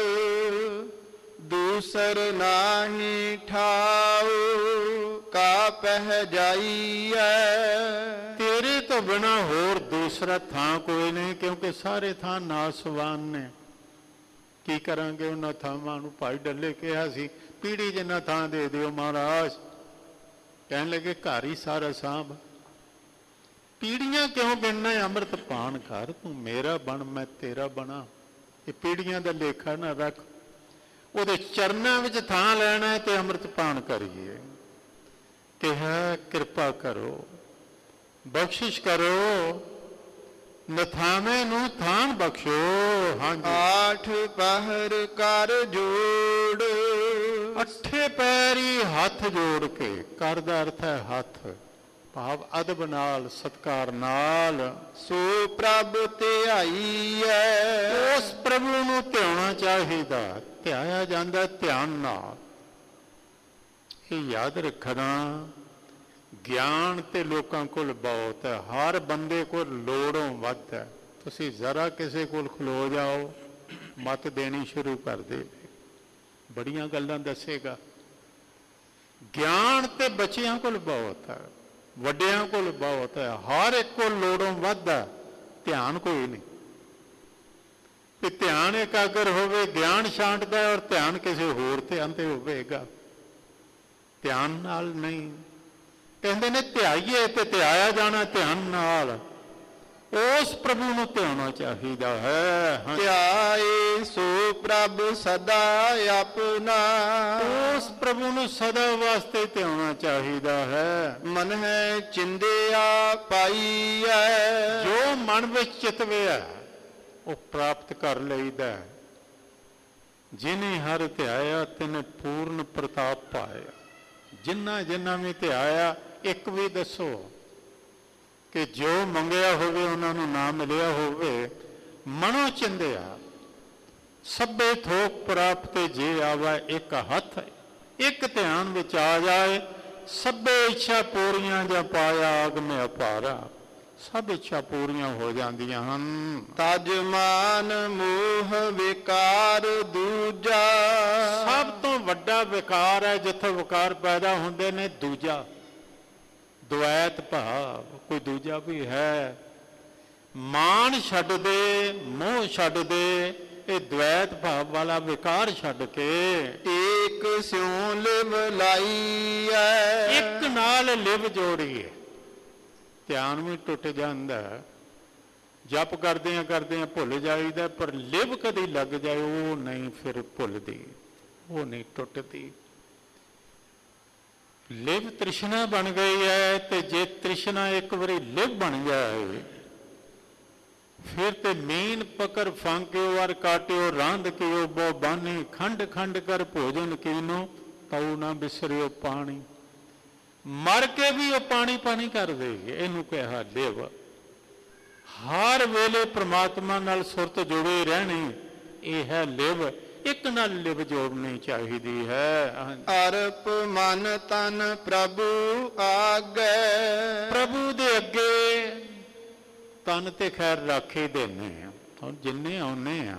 Speaker 1: ਦੂਸਰ ਨਾਹੀ ਠਾਉ, ਕਾ ਪਹਿ ਜਾਈਐ।
Speaker 2: ਤੇਰੇ ਤੋਂ ਬਿਨਾ ਹੋਰ ਦੂਸਰਾ ਥਾਂ ਕੋਈ ਨਹੀਂ, ਕਿਉਂਕਿ ਸਾਰੇ ਥਾਂ ਨਾਸਵਾਨ ਨੇ। ਕੀ ਕਰਾਂਗੇ ਉਹਨਾਂ ਥਾਵਾਂ ਨੂੰ? ਭਾਈ ਡੱਲੇ ਕਿਹਾ ਸੀ ਪੀੜੀ ਜਿੰਨਾ ਥਾਂ ਦੇ ਦਿਓ ਮਹਾਰਾਜ। ਕਹਿਣ ਲੱਗੇ ਘਰ ਹੀ ਸਾਰਾ ਸਾਂਭ, ਪੀੜੀਆਂ ਕਿਉਂ ਗਿਣਨਾ? ਅੰਮ੍ਰਿਤ ਪਾਨ ਕਰ, ਤੂੰ ਮੇਰਾ ਬਣ ਮੈਂ ਤੇਰਾ ਬਣਾ। ਇਹ ਪੀੜੀਆਂ ਦਾ ਲੇਖਾ ਨਾ ਰੱਖ, ਉਹਦੇ ਚਰਨਾਂ ਵਿੱਚ ਥਾਂ ਲੈਣਾ ਤੇ ਅੰਮ੍ਰਿਤ ਪਾਨ ਕਰੀਏ। ਕਿਹਾ ਕਿਰਪਾ ਕਰੋ, ਬਖਸ਼ਿਸ਼ ਕਰੋ, ਨਥਾਵੇਂ ਨੂੰ ਥਾਂ ਬਖਸ਼ੋ। ਹਾਂਜੀ,
Speaker 1: ਆਠ ਪਹਿਰ ਕਰ ਜੋੜ,
Speaker 2: ਅੱਠੇ ਪੈਰੀ ਹੱਥ ਜੋੜ ਕੇ। ਕਰ ਦਾ ਅਰਥ ਹੈ ਹੱਥ, ਭਾਵ ਅਦਬ ਨਾਲ, ਸਤਕਾਰ ਨਾਲ।
Speaker 1: ਸੋ ਪ੍ਰਭ ਧਿਆਈਐ,
Speaker 2: ਉਸ ਪ੍ਰਭੂ ਨੂੰ ਧਿਆਉਣਾ ਚਾਹੀਦਾ। ਧਿਆਇਆ ਜਾਂਦਾ ਧਿਆਨ ਨਾਲ। ਇਹ ਯਾਦ ਰੱਖਣਾ, ਗਿਆਨ ਤੇ ਲੋਕਾਂ ਕੋਲ ਬਹੁਤ ਹੈ, ਹਰ ਬੰਦੇ ਕੋਲ ਲੋੜੋਂ ਵੱਧ ਹੈ। ਤੁਸੀਂ ਜ਼ਰਾ ਕਿਸੇ ਕੋਲ ਖਲੋ ਜਾਓ, ਮੱਤ ਦੇਣੀ ਸ਼ੁਰੂ ਕਰ ਦੇ, ਬੜੀਆਂ ਗੱਲਾਂ ਦੱਸੇਗਾ। ਗਿਆਨ ਤੇ ਬੱਚਿਆਂ ਕੋਲ ਬਹੁਤ ਹੈ, ਵੱਡਿਆਂ ਕੋਲ ਬਹੁਤ ਹੈ, ਹਰ ਇੱਕ ਕੋਲ ਲੋੜੋਂ ਵੱਧ ਹੈ, ਧਿਆਨ ਕੋਈ ਨਹੀਂ। ਤੇ ਧਿਆਨ ਇਕਾਗਰ ਹੋਵੇ, ਗਿਆਨ ਛਾਂਟਦਾ ਔਰ ਧਿਆਨ ਕਿਸੇ ਹੋਰ ਤੇ ਅੰਤੇ ਹੋਵੇਗਾ, ਧਿਆਨ ਨਾਲ ਨਹੀਂ। ਕਹਿੰਦੇ ਨੇ ਧਿਆਈਏ ਤੇ ਧਿਆਇਆ ਜਾਣਾ ਧਿਆਨ ਨਾਲ। ਉਸ ਪ੍ਰਭੂ ਨੂੰ ਧਿਆਉਣਾ ਚਾਹੀਦਾ ਹੈ।
Speaker 1: ਧਿਆਏ ਸੋ ਪ੍ਰਭ ਸਦਾ ਆਪਣਾ,
Speaker 2: ਉਸ ਪ੍ਰਭੂ ਨੂੰ ਸਦਾ ਵਾਸਤੇ ਧਿਆਉਣਾ ਚਾਹੀਦਾ ਹੈ।
Speaker 1: ਮਨ ਹੈ ਚਿੰਦਿਆ ਪਾਈਐ,
Speaker 2: ਜੋ ਮਨ ਵਿੱਚ ਚਿਤਵਿਆ ਉਹ ਪ੍ਰਾਪਤ ਕਰ ਲਈਦਾ। ਜਿਨੇ ਹਰ ਧਿਆਇਆ ਤਿਨੇ ਪੂਰਨ ਪ੍ਰਤਾਪ ਪਾਇਆ। ਜਿਨ੍ਹਾਂ ਜਿਨ੍ਹਾਂ ਵੀ ਧਿਆਇਆ, ਇੱਕ ਵੀ ਦੱਸੋ ਕਿ ਜੋ ਮੰਗਿਆ ਹੋਵੇ ਉਹਨਾਂ ਨੂੰ ਨਾ ਮਿਲਿਆ ਹੋਵੇ। ਮਨੋ ਚਿੰਦਿਆ ਸਭੇ ਥੋਕ ਪ੍ਰਾਪਤ ਜੇ ਆਵਾ, ਇੱਕ ਹੱਥ ਇੱਕ ਧਿਆਨ ਵਿੱਚ ਆ ਜਾਏ, ਸਭੇ ਇੱਛਾ ਪੂਰੀਆਂ ਜਾਂ ਪਾਇਆ ਆਗਮਿ ਅਪਾਰਾ, ਸਭ ਇੱਛਾ ਪੂਰੀਆਂ ਹੋ ਜਾਂਦੀਆਂ ਹਨ।
Speaker 1: ਤਜ ਮਾਨ ਮੋਹ ਵਿਕਾਰ ਦੂਜਾ,
Speaker 2: ਸਭ ਤੋਂ ਵੱਡਾ ਵਿਕਾਰ ਹੈ ਜਿੱਥੇ ਵਿਕਾਰ ਪੈਦਾ ਹੁੰਦੇ ਨੇ ਦੂਜਾ, ਦੁਐਤ ਭਾਵ, ਕੋਈ ਦੂਜਾ ਵੀ ਹੈ। ਮਾਨ ਛੱਡ ਦੇ, ਮੋਹ ਛੱਡ ਦੇ, ਇਹ ਦੁਐਤ ਭਾਵ ਵਾਲਾ ਵਿਕਾਰ ਛੱਡ ਕੇ
Speaker 1: ਏਕ ਸਿਉ ਲਿਵ ਲਾਈਐ,
Speaker 2: ਇੱਕ ਨਾਲ ਲਿਵ ਜੋੜੀਏ। ਧਿਆਨ ਵੀ ਟੁੱਟ ਜਾਂਦਾ, ਜਪ ਕਰਦਿਆਂ ਕਰਦਿਆਂ ਭੁੱਲ ਜਾਈਦਾ, ਪਰ ਲਿਵ ਕਦੀ ਲੱਗ ਜਾਏ ਉਹ ਨਹੀਂ ਫਿਰ ਭੁੱਲਦੀ, ਉਹ ਨਹੀਂ ਟੁੱਟਦੀ। ਲਿਵ ਤ੍ਰਿਸ਼ਨਾ ਬਣ ਗਈ ਹੈ, ਤੇ ਜੇ ਤ੍ਰਿਸ਼ਨਾ ਇੱਕ ਵਾਰੀ ਲਿਵ ਬਣ ਜਾਏ ਫਿਰ ਤੇ ਮੀਨ ਪਕੜ ਫਾਂਕਿਓ ਅਰ ਕਾਟਿਓ, ਰਾਂਧ ਕਿਓ ਬੋ ਬਾਨੀ, ਖੰਡ ਖੰਡ ਕਰ ਭੋਜਨ ਕੀਨੋ, ਤਉ ਨਾ ਬਿਸਰਿਓ ਪਾਣੀ। ਮਰ ਕੇ ਵੀ ਉਹ ਪਾਣੀ ਪਾਣੀ ਕਰ ਦੇਗੇ। ਇਹਨੂੰ ਕਿਹਾ ਲਿਵ। ਹਰ ਵੇਲੇ ਪ੍ਰਮਾਤਮਾ ਨਾਲ ਸੁਰਤ ਜੁੜੇ ਰਹਿਣੀ, ਇਹ ਹੈ ਲਿਵ। ਇੱਕ ਨਾਲ ਲਿਵ ਜੋੜਨੀ ਚਾਹੀਦੀ ਹੈ।
Speaker 1: ਅਰਪ ਮਨ ਤਨ ਪ੍ਰਭੂ ਆਗੇ, ਪ੍ਰਭੂ
Speaker 2: ਦੇ ਅੱਗੇ ਤਨ ਤੇ ਖੈਰ ਰਾਖੇ ਦੇਣੇ ਆ। ਹੁਣ ਜਿੰਨੇ ਆਉਨੇ ਆ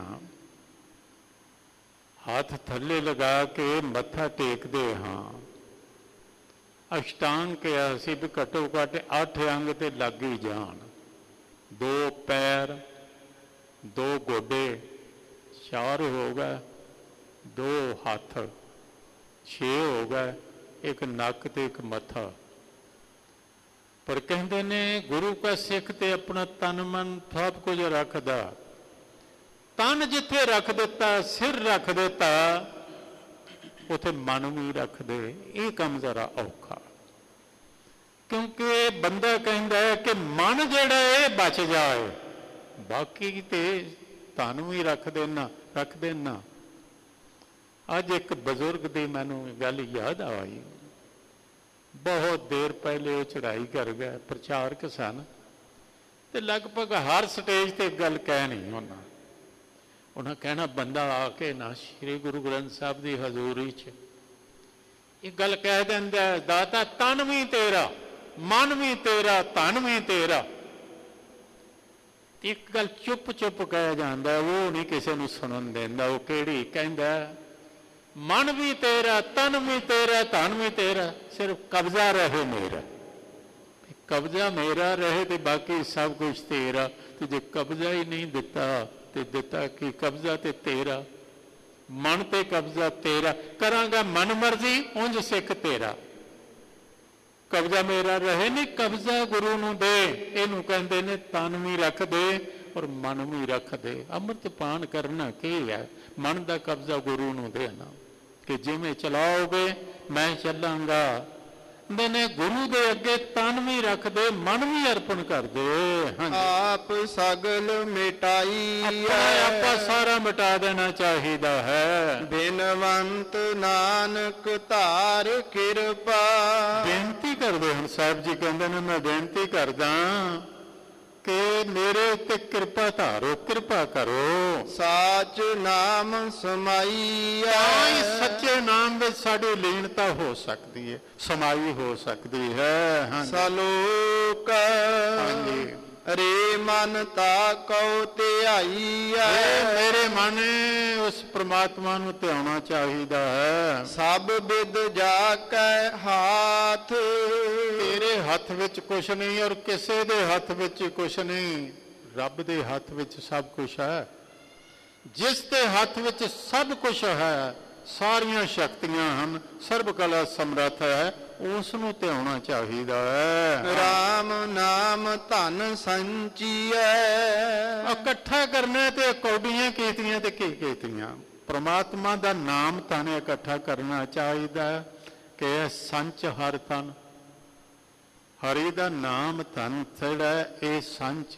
Speaker 2: ਹੱਥ ਥੱਲੇ ਲਗਾ ਕੇ ਮੱਥਾ ਟੇਕਦੇ ਹਾਂ। ਅਸ਼ਟਾਂਗ ਕਿਹਾ ਸੀ ਵੀ ਘੱਟੋ ਘੱਟ 8 ਅੰਗ ਤੇ ਲੱਗ ਹੀ ਜਾਣ। 2 ਪੈਰ, 2 ਗੋਡੇ, 4 ਹੋ ਗਏ, 2 ਹੱਥ, 6 ਹੋ ਗਏ, ਇੱਕ ਨੱਕ ਤੇ ਇੱਕ ਮੱਥਾ। ਪਰ ਕਹਿੰਦੇ ਨੇ ਗੁਰੂ ਕਾ ਸਿੱਖ ਤੇ ਆਪਣਾ ਤਨ ਮਨ ਸਭ ਕੁਝ ਰੱਖਦਾ। ਤਨ ਜਿੱਥੇ ਰੱਖ ਦਿੱਤਾ, ਸਿਰ ਰੱਖ ਦਿੱਤਾ, ਉਥੇ ਮਨ ਵੀ ਰੱਖ ਦੇ। ਇਹ ਕੰਮ ਜ਼ਰਾ ਔਖਾ, ਕਿਉਂਕਿ ਬੰਦਾ ਕਹਿੰਦਾ ਹੈ ਕਿ ਮਨ ਜਿਹੜਾ ਇਹ ਬਚ ਜਾਏ, ਬਾਕੀ ਤੇ ਤਨ ਵੀ ਰੱਖ ਦੇਣਾ। ਅੱਜ ਇੱਕ ਬਜ਼ੁਰਗ ਦੀ ਮੈਨੂੰ ਗੱਲ ਯਾਦ ਆਈ। ਬਹੁਤ ਦੇਰ ਪਹਿਲੇ ਉਹ ਚੜ੍ਹਾਈ ਕਰ ਗਏ, ਪ੍ਰਚਾਰਕ ਸਨ, ਤੇ ਲਗਭਗ ਹਰ ਸਟੇਜ ਤੇ ਗੱਲ ਕਹਿਣੀ ਉਹਨਾਂ ਕਹਿਣਾ, ਬੰਦਾ ਆ ਕੇ ਨਾ ਸ੍ਰੀ ਗੁਰੂ ਗ੍ਰੰਥ ਸਾਹਿਬ ਦੀ ਹਜ਼ੂਰੀ 'ਚ ਇਹ ਗੱਲ ਕਹਿ ਦਿੰਦਾ, ਦਾਤਾ ਤਨ ਵੀ ਤੇਰਾ, ਮਨ ਵੀ ਤੇਰਾ, ਧਨ ਵੀ ਤੇਰਾ। ਇੱਕ ਗੱਲ ਚੁੱਪ ਚੁੱਪ ਕਹਿ ਜਾਂਦਾ, ਉਹ ਨਹੀਂ ਕਿਸੇ ਨੂੰ ਸੁਣਨ ਦਿੰਦਾ। ਉਹ ਕਿਹੜੀ? ਕਹਿੰਦਾ ਮਨ ਵੀ ਤੇਰਾ, ਤਨ ਵੀ ਤੇਰਾ, ਧਨ ਵੀ ਤੇਰਾ, ਸਿਰਫ ਕਬਜ਼ਾ ਰਹੇ ਮੇਰਾ। ਕਬਜ਼ਾ ਮੇਰਾ ਰਹੇ ਤੇ ਬਾਕੀ ਸਭ ਕੁਝ ਤੇਰਾ। ਤੇ ਜੇ ਕਬਜ਼ਾ ਹੀ ਨਹੀਂ ਦਿੱਤਾ ਤੇ ਦਿੱਤਾ ਕੀ? ਕਬਜ਼ਾ ਤੇ ਤੇਰਾ, ਮਨ ਤੇ ਕਬਜ਼ਾ ਤੇਰਾ। ਕਰਾਂਗਾ ਮਨ ਮਰਜ਼ੀ, ਉਂਝ ਸਿੱਖ ਤੇਰਾ। ਕਬਜ਼ਾ ਮੇਰਾ ਰਹੇ ਨਹੀਂ, ਕਬਜ਼ਾ ਗੁਰੂ ਨੂੰ ਦੇ। ਇਹਨੂੰ ਕਹਿੰਦੇ ਨੇ ਤਨ ਵੀ ਰੱਖ ਦੇ ਔਰ ਮਨ ਵੀ ਰੱਖ ਦੇ। ਅੰਮ੍ਰਿਤ ਪਾਨ ਕਰਨਾ ਕੀ ਹੈ? ਮਨ ਦਾ ਕਬਜ਼ਾ ਗੁਰੂ ਨੂੰ ਦੇਣਾ ਕਿ ਜਿਵੇਂ ਚਲਾਓਗੇ ਮੈਂ ਚੱਲਾਂਗਾ। ਨੇ ਗੁਰੂ ਦੇ ਅੱਗੇ ਤਨ ਵੀ ਰੱਖ ਦੇ, ਮਨ ਵੀ ਅਰਪਣ ਕਰ ਦੇ।
Speaker 1: ਆਪ ਸਗਲ ਮਿਟਾਈ,
Speaker 2: ਆਪਾਂ ਸਾਰਾ ਮਿਟਾ ਦੇਣਾ ਚਾਹੀਦਾ ਹੈ।
Speaker 1: ਬਿਨਵੰਤ ਨਾਨਕ ਧਾਰ ਕਿਰਪਾ।
Speaker 2: ਬੇਨਤੀ ਕਰਦੇ ਹਨ ਸਾਹਿਬ ਜੀ, ਕਹਿੰਦੇ ਨੇ ਮੈਂ ਬੇਨਤੀ ਕਰਦਾ ਕਿ ਮੇਰੇ ਉੱਤੇ ਕਿਰਪਾ ਧਾਰੋ, ਕਿਰਪਾ ਕਰੋ।
Speaker 1: ਸਾਚ ਨਾਮ ਸਮਾਈ,
Speaker 2: ਸੱਚੇ ਨਾਮ ਵਿੱਚ ਸਾਡੀ ਲੀਨਤਾ ਹੋ ਸਕਦੀ ਹੈ, ਸਮਾਈ ਹੋ ਸਕਦੀ ਹੈ।
Speaker 1: ਸਲੋਕ ਰੇ ਮਨ ਤਾ ਕਉ ਧਿਆਈ,
Speaker 2: ਮੇਰੇ ਮਨ ਉਸ ਪ੍ਰਮਾਤਮਾ ਨੂੰ ਧਿਆਉਣਾ ਚਾਹੀਦਾ ਹੈ।
Speaker 1: ਸਭ ਬਿਦ ਜਾ ਕੈ ਹਾਥ,
Speaker 2: ਤੇਰੇ ਹੱਥ ਵਿੱਚ ਕੁਛ ਨਹੀਂ ਔਰ ਕਿਸੇ ਦੇ ਹੱਥ ਵਿੱਚ ਕੁਛ ਨਹੀਂ। ਰੱਬ ਦੇ ਹੱਥ ਵਿੱਚ ਸਭ ਕੁਛ ਹੈ। ਜਿਸ ਦੇ ਹੱਥ ਵਿੱਚ ਸਭ ਕੁਛ ਹੈ, ਸਾਰੀਆਂ ਸ਼ਕਤੀਆਂ ਹਨ, ਸਰਬ ਕਲਾ ਸਮਰੱਥ ਹੈ, ਉਸ ਨੂੰ ਧਿਆਉਣਾ ਚਾਹੀਦਾ ਹੈ।
Speaker 1: ਰਾਮ ਨਾਮ ਧਨ ਸੰਚੀਐ।
Speaker 2: ਇਕੱਠਾ ਕਰਨਾ ਤੇ ਕੌਡੀਆਂ ਕੀਤੀਆਂ ਤੇ ਕੀ ਕੀਤੀਆਂ। ਪ੍ਰਮਾਤਮਾ ਦਾ ਨਾਮ ਧਨ ਇਕੱਠਾ ਕਰਨਾ ਚਾਹੀਦਾ ਕਿ ਇਹ ਸੰਚ ਹਰ ਧਨ, ਹਰੀ ਦਾ ਨਾਮ ਧਨ ਜਿਹੜਾ ਇਹ ਸੰਚ।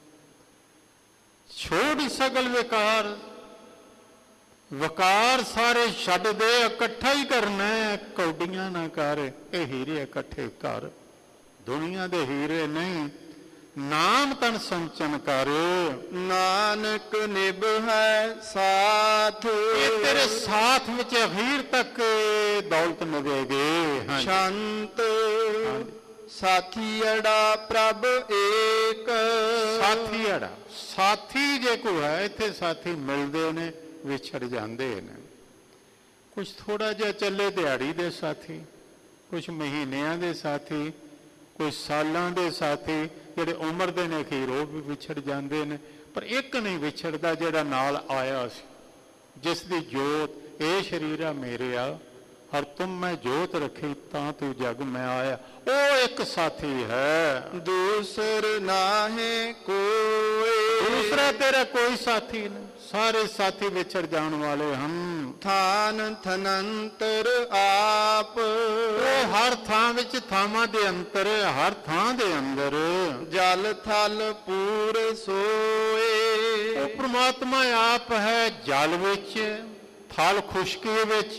Speaker 2: ਛੋੜ ਸਗਲ ਵਿਕਾਰ, ਵਿਕਾਰ ਸਾਰੇ ਛੱਡ ਦੇ, ਇਕੱਠਾ ਹੀ ਕਰਨਾ, ਕੌਡੀਆਂ ਨਾ ਕਰ। ਇਹ ਹੀਰੇ ਇਕੱਠੇ ਕਰ, ਦੁਨੀਆ ਦੇ ਹੀਰੇ ਨਹੀਂ, ਨਾਮ ਤਨ ਸੰਚਨ ਕਰ।
Speaker 1: ਨਾਨਕ ਨਿਭੈ ਸਾਥ।
Speaker 2: ਇਹ ਤੇਰੇ ਸਾਥ ਵਿੱਚ ਅਖੀਰ ਤੱਕ ਦੌਲਤ ਨਿਭੇਗੀ।
Speaker 1: ਸ਼ੰਤ ਸਾਥੀੜਾ ਪ੍ਰਭ ਏਕ।
Speaker 2: ਸਾਥੀੜਾ, ਸਾਥੀ ਜੇ ਕੋਈ ਹੈ ਇੱਥੇ, ਸਾਥੀ ਮਿਲਦੇ ਨੇ ਵਿਛੜ ਜਾਂਦੇ ਨੇ। ਕੁਛ ਥੋੜਾ ਜਿਹਾ ਚੱਲੇ ਦਿਹਾੜੀ ਦੇ ਸਾਥੀ, ਕੁਛ ਮਹੀਨਿਆਂ ਦੇ ਸਾਥੀ, ਕੁਛ ਸਾਲਾਂ ਦੇ ਸਾਥੀ, ਜਿਹੜੇ ਉਮਰ ਦੇ ਨੇ ਅਖੀਰ ਉਹ ਵੀ ਵਿਛੜ ਜਾਂਦੇ ਨੇ। ਪਰ ਇੱਕ ਨਹੀਂ ਵਿਛੜਦਾ ਜਿਹੜਾ ਨਾਲ ਆਇਆ ਸੀ, ਜਿਸ ਦੀ ਜੋਤ ਇਹ ਸਰੀਰ ਆ ਮੇਰੇ ਆ, ਹਰ ਤੁਮ ਮੈਂ ਜੋਤ ਰੱਖੀ ਤਾਂ ਤੂੰ ਜਗ ਮੈਂ ਆਇਆ, ਉਹ ਇੱਕ ਸਾਥੀ ਹੈ।
Speaker 1: ਦੂਸਰ ਨਾਹੇ ਕੋਈ।
Speaker 2: ਦੂਸਰਾ ਤੇਰਾ ਕੋਈ ਸਾਥੀ ਨਹੀਂ, ਸਾਰੇ ਸਾਥੀ ਵਿਛੜ ਜਾਣ ਵਾਲੇ ਹਨ।
Speaker 1: ਥਾਨ ਥਨੰਤਰ ਆਪ।
Speaker 2: ਉਹ ਹਰ ਥਾਂ ਵਿੱਚ ਥਾਵਾਂ ਦੇ ਅੰਤਰ, ਹਰ ਥਾਂ ਦੇ ਅੰਦਰ।
Speaker 1: ਜਲ ਥਲ ਪੂਰ ਸੋਏ।
Speaker 2: ਉਹ ਪ੍ਰਮਾਤਮਾ ਆਪ ਹੈ ਜਲ ਵਿੱਚ, ਥਲ ਖੁਸ਼ਕੀ ਵਿੱਚ,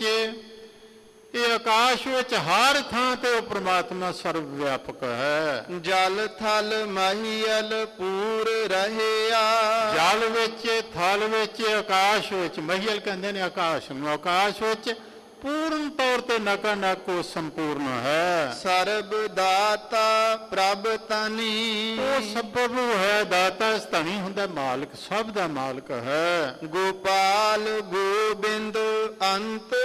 Speaker 2: ਇਹ ਆਕਾਸ਼ ਵਿੱਚ, ਹਰ ਥਾਂ ਤੇ ਉਹ ਪ੍ਰਮਾਤਮਾ ਸਰਵ ਵਿਆਪਕ ਹੈ।
Speaker 1: ਜਲ ਥਲ ਮਹੀਲ ਪੂਰ ਰਹਿਆ।
Speaker 2: ਜਲ ਵਿੱਚ, ਥਲ ਵਿੱਚ, ਆਕਾਸ਼ ਵਿੱਚ, ਮਹੀਲ ਕਹਿੰਦੇ ਨੇ ਆਕਾਸ਼ ਨੂੰ, ਆਕਾਸ਼ ਵਿੱਚ ਪੂਰਨ ਤੌਰ ਤੇ ਨਕਾ ਨਕ ਉਹ ਸੰਪੂਰਨ ਹੈ।
Speaker 1: ਸਰਬ ਦਾਤਾ ਪ੍ਰਭ ਤਨੀ।
Speaker 2: ਉਹ ਸਬਬ ਹੈ, ਦਾਤਾ ਧਨੀ ਹੁੰਦਾ, ਮਾਲਕ ਸਭ ਦਾ ਮਾਲਕ ਹੈ।
Speaker 1: ਗੋਪਾਲ ਗੋਬਿੰਦ ਅੰਤ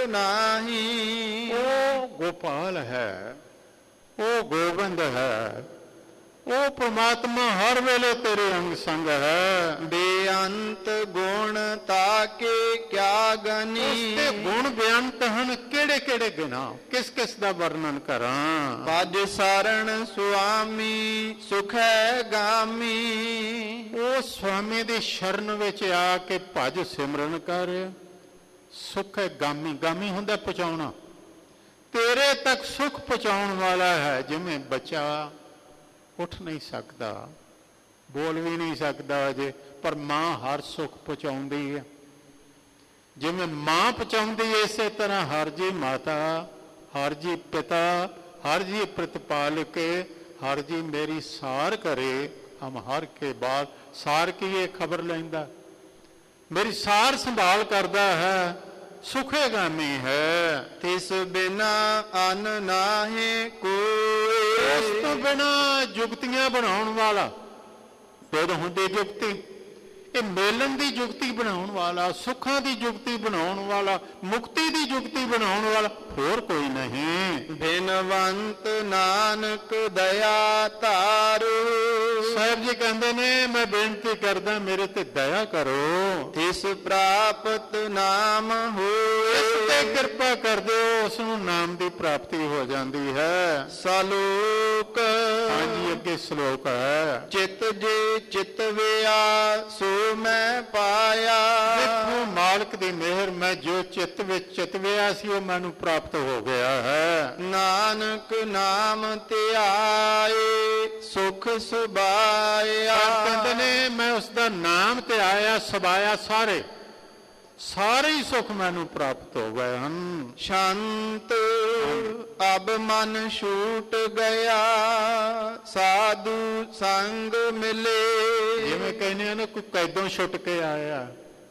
Speaker 1: ਨਾਹੀ।
Speaker 2: ਉਹ ਗੋਪਾਲ ਹੈ, ਉਹ ਗੋਬਿੰਦ ਹੈ, ਉਹ ਪ੍ਰਮਾਤਮਾ ਹਰ ਵੇਲੇ ਤੇਰੇ ਅੰਗ ਸੰਗ ਹੈ।
Speaker 1: ਬੇਅੰਤ ਗੁਣ ਤਾਕੇ ਕਿਆ ਗਨੀ।
Speaker 2: ਉਸਦੇ ਗੁਣ ਬੇਅੰਤ ਹਨ, ਕਿਹੜੇ ਕਿਹੜੇ ਗਿਣਾ, ਕਿਸ ਕਿਸ ਦਾ ਵਰਣਨ ਕਰਾਂ।
Speaker 1: ਭਜ ਸਰਣ ਸੁਆਮੀ ਸੁਖੈ ਗਾਮੀ।
Speaker 2: ਉਹ ਸੁਆਮੀ ਦੀ ਸ਼ਰਨ ਵਿੱਚ ਆ ਕੇ ਭਜ ਸਿਮਰਨ ਕਰ, ਸੁਖ ਹੈ ਗਾਮੀ। ਗਾਮੀ ਹੁੰਦਾ ਪਹੁੰਚਾਉਣਾ, ਤੇਰੇ ਤੱਕ ਸੁਖ ਪਹੁੰਚਾਉਣ ਵਾਲਾ ਹੈ। ਜਿਵੇਂ ਬੱਚਾ ਉੱਠ ਨਹੀਂ ਸਕਦਾ, ਬੋਲ ਵੀ ਨਹੀਂ ਸਕਦਾ ਅਜੇ, ਪਰ ਮਾਂ ਹਰ ਸੁੱਖ ਪਹੁੰਚਾਉਂਦੀ ਹੈ। ਜਿਵੇਂ ਮਾਂ ਪਹੁੰਚਾਉਂਦੀ ਹੈ, ਇਸੇ ਤਰ੍ਹਾਂ ਹਰ ਜੀ ਮਾਤਾ, ਹਰ ਜੀ ਪਿਤਾ, ਹਰ ਜੀ ਪ੍ਰਤਪਾਲਕ, ਹਰ ਜੀ ਮੇਰੀ ਸਾਰ ਕਰੇ। ਹਮ ਹਰ ਕੇ ਬਾਅਦ ਸਾਰ ਕੀ ਇਹ ਖਬਰ ਲੈਂਦਾ, ਮੇਰੀ ਸਾਰ ਸੰਭਾਲ ਕਰਦਾ ਹੈ, ਸੁਖੇਗਾਮੀ ਹੈ।
Speaker 1: ਤਿਸ ਬਿਨਾ ਅਨ ਨਾਹੀ ਕੋਈ।
Speaker 2: ਉਸ ਤੋਂ ਬਿਨਾ ਜੁਗਤੀਆਂ ਬਣਾਉਣ ਵਾਲਾ, ਜਦੋਂ ਹੁੰਦੀ ਜੁਗਤੀ, ਇਹ ਮੇਲਨ ਦੀ ਜੁਗਤੀ ਬਣਾਉਣ ਵਾਲਾ, ਸੁੱਖਾਂ ਦੀ ਜੁਗਤੀ ਬਣਾਉਣ ਵਾਲਾ, ਮੁਕਤੀ ਦੀ ਜੁਗਤੀ ਬਣਾਉਣ ਵਾਲਾ ਹੋਰ ਕੋਈ ਨਹੀਂ।
Speaker 1: ਬਿਨਵੰਤ ਨਾਨਕ ਦਇਆ ਧਾਰੂ।
Speaker 2: ਸਾਹਿਬ ਜੀ ਕਹਿੰਦੇ ਨੇ, ਮੈਂ ਬੇਨਤੀ ਕਰਦਾ ਮੇਰੇ ਤੇ ਦਇਆ ਕਰੋ।
Speaker 1: ਤਿਸ ਪ੍ਰਾਪਤ ਨਾਮ ਹੋਏ।
Speaker 2: ਇਸ ਤੇ ਕਿਰਪਾ ਕਰ ਦਿਓ, ਉਸ ਨੂੰ ਨਾਮ ਦੀ ਪ੍ਰਾਪਤੀ ਹੋ ਜਾਂਦੀ ਹੈ।
Speaker 1: ਸਲੋਕ।
Speaker 2: ਹਾਂਜੀ, ਅੱਗੇ ਸ਼ਲੋਕ ਹੈ।
Speaker 1: ਚਿਤ ਜੇ ਚਿਤਵਿਆ ਸੋ ਮੈਂ ਪਾਇਆ।
Speaker 2: ਦੇਖੋ ਮਾਲਕ ਦੀ ਮਿਹਰ, ਮੈਂ ਜੋ ਚਿੱਤ ਵਿੱਚ ਚਿਤਵਿਆ ਸੀ ਉਹ ਮੈਨੂੰ ਪ੍ਰਾਪਤ ਹੋ ਗਿਆ ਹੈ।
Speaker 1: ਨਾਨਕ ਨਾਮ ਧਿਆਏ ਸੁਖ ਸੁਭਾਇਆ।
Speaker 2: ਕਹਿੰਦੇ ਨੇ ਮੈਂ ਉਸ ਦਾ ਨਾਮ ਤੇ ਆਇਆ, ਸਬਾਇਆ, ਸਾਰੇ ਹੀ ਸੁਖ ਮੈਨੂੰ ਪ੍ਰਾਪਤ ਹੋ ਗਏ ਹਨ।
Speaker 1: ਸ਼ਾਂਤ ਅਬ ਮਨ ਛੂਟ ਗਿਆ ਸਾਧੂ ਸੰਗ ਮਿਲੇ।
Speaker 2: ਜਿਵੇਂ ਕਹਿੰਦੇ ਆ ਨਾ, ਕੋਈ ਕੈਦੋਂ ਛੁੱਟ ਕੇ ਆਇਆ,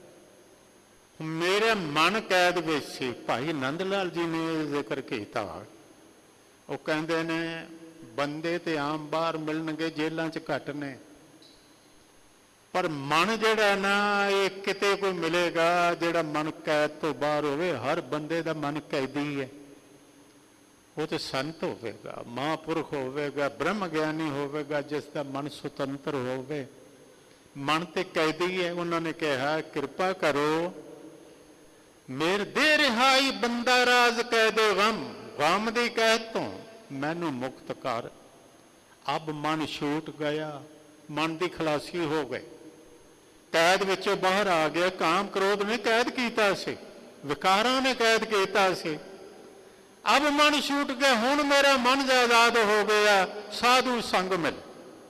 Speaker 2: ਮੇਰੇ ਮਨ ਕੈਦ ਵਿੱਚ ਸੀ। ਭਾਈ ਨੰਦ ਲਾਲ ਜੀ ਨੇ ਇਹ ਜ਼ਿਕਰ ਕੀਤਾ। ਉਹ ਕਹਿੰਦੇ ਨੇ ਬੰਦੇ ਤੇ ਆਮ ਬਾਹਰ ਮਿਲਣਗੇ, ਜੇਲਾਂ 'ਚ ਘੱਟ ਨੇ, ਪਰ ਮਨ ਜਿਹੜਾ ਨਾ ਇਹ ਕਿਤੇ ਕੋਈ ਮਿਲੇਗਾ ਜਿਹੜਾ ਮਨ ਕੈਦ ਤੋਂ ਬਾਹਰ ਹੋਵੇ। ਹਰ ਬੰਦੇ ਦਾ ਮਨ ਕੈਦੀ ਹੈ। ਉਹ ਤੇ ਸੰਤ ਹੋਵੇਗਾ, ਮਹਾਂਪੁਰਖ ਹੋਵੇਗਾ, ਬ੍ਰਹਮ ਗਿਆਨੀ ਹੋਵੇਗਾ, ਜਿਸ ਦਾ ਮਨ ਸੁਤੰਤਰ ਹੋਵੇ। ਮਨ ਤੇ ਕੈਦੀ ਹੈ। ਉਹਨਾਂ ਨੇ ਕਿਹਾ ਕਿਰਪਾ ਕਰੋ, ਮੇਰੇ ਦੇ ਰਿਹਾਈ ਬੰਦਾ ਰਾਜ ਕੈਦੇ ਗਮ, ਗਮ ਦੀ ਕੈਦ ਤੋਂ, मैनू मुक्त कर। अब मन छूट गया, मन की खलासी हो गई, कैद विचों बाहर आ गया। काम क्रोध ने कैद किया सी, विकारां ने कैद किया सी। अब मन छूट गया, हुण मेरा मन आजाद हो गया। साधु संग मिल,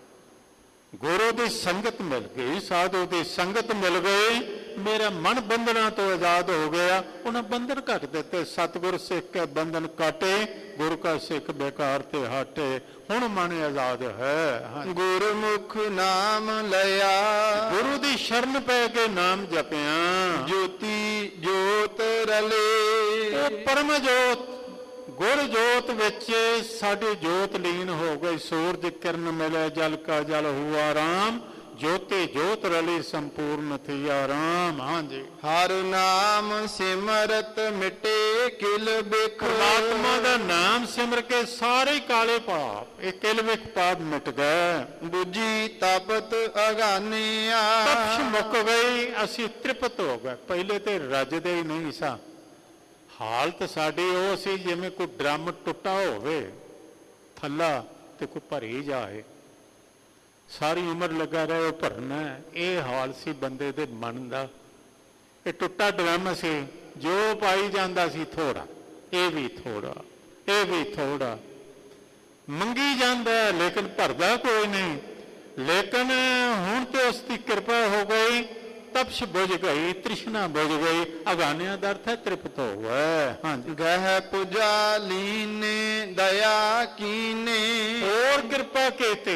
Speaker 2: गुरु की संगत मिल गई, साधु की संगत मिल गई, मेरा मन बंधना तो आजाद हो गया। उन्हें बंधन कट देते। सतगुर सिख के बंधन काटे, गुरु का सिख बेकार ते हटे। हुण मन आजाद है।
Speaker 1: गुरमुख नाम लया,
Speaker 2: गुरु की शरण पै के नाम जपिया।
Speaker 1: ज्योति जोत रले,
Speaker 2: परम जोत गुर जोत विच साडी जोत लीन हो गई। सूरज किरण मिले, जल का जल हुआ राम। ज्योति जोत रली, संपूर्ण थी आराम। हाँ जी।
Speaker 1: हर नाम सिमरत मिटे किल बिख,
Speaker 2: परमात्मा का नाम सिमर के सारे काले पाप, एक किल बिख पाप मिट गए।
Speaker 1: बुझी तपत अगानिया,
Speaker 2: तपश मुक गई, असी तृप्त हो गए। पहले तो रजदे ही नहीं सा। हालत साडी ਉਹ ਸੀ ਜਿਵੇਂ ਕੋਈ ਡਰਮ ਟੁੱਟਾ ਹੋਵੇ ਥੱਲਾ ਤੇ ਕੋਈ ਭਰੀ ਜਾਏ, ਸਾਰੀ ਉਮਰ ਲੱਗਾ ਰਹੇ ਉਹ ਭਰਨਾ। ਇਹ ਹਾਲ ਸੀ ਬੰਦੇ ਦੇ ਮਨ ਦਾ। ਇਹ ਟੁੱਟਾ ਡਰਮ ਸੀ, ਜੋ ਪਾਈ ਜਾਂਦਾ ਸੀ ਥੋੜਾ, ਇਹ ਵੀ ਥੋੜਾ, ਇਹ ਵੀ ਥੋੜਾ, ਮੰਗੀ ਜਾਂਦਾ ਲੇਕਿਨ ਭਰਦਾ ਕੋਈ ਨਹੀਂ। ਲੇਕਿਨ ਹੁਣ ਤੇ ਉਸ ਦੀ ਕਿਰਪਾ ਹੋ ਗਈ, तपश बुझ गई, तृष्णा बुझ गई। अगानिया का अर्थ है तृप्त हो गए। हाँ जी।
Speaker 1: गह पुजा लीने दया कीने,
Speaker 2: और कृपा केते।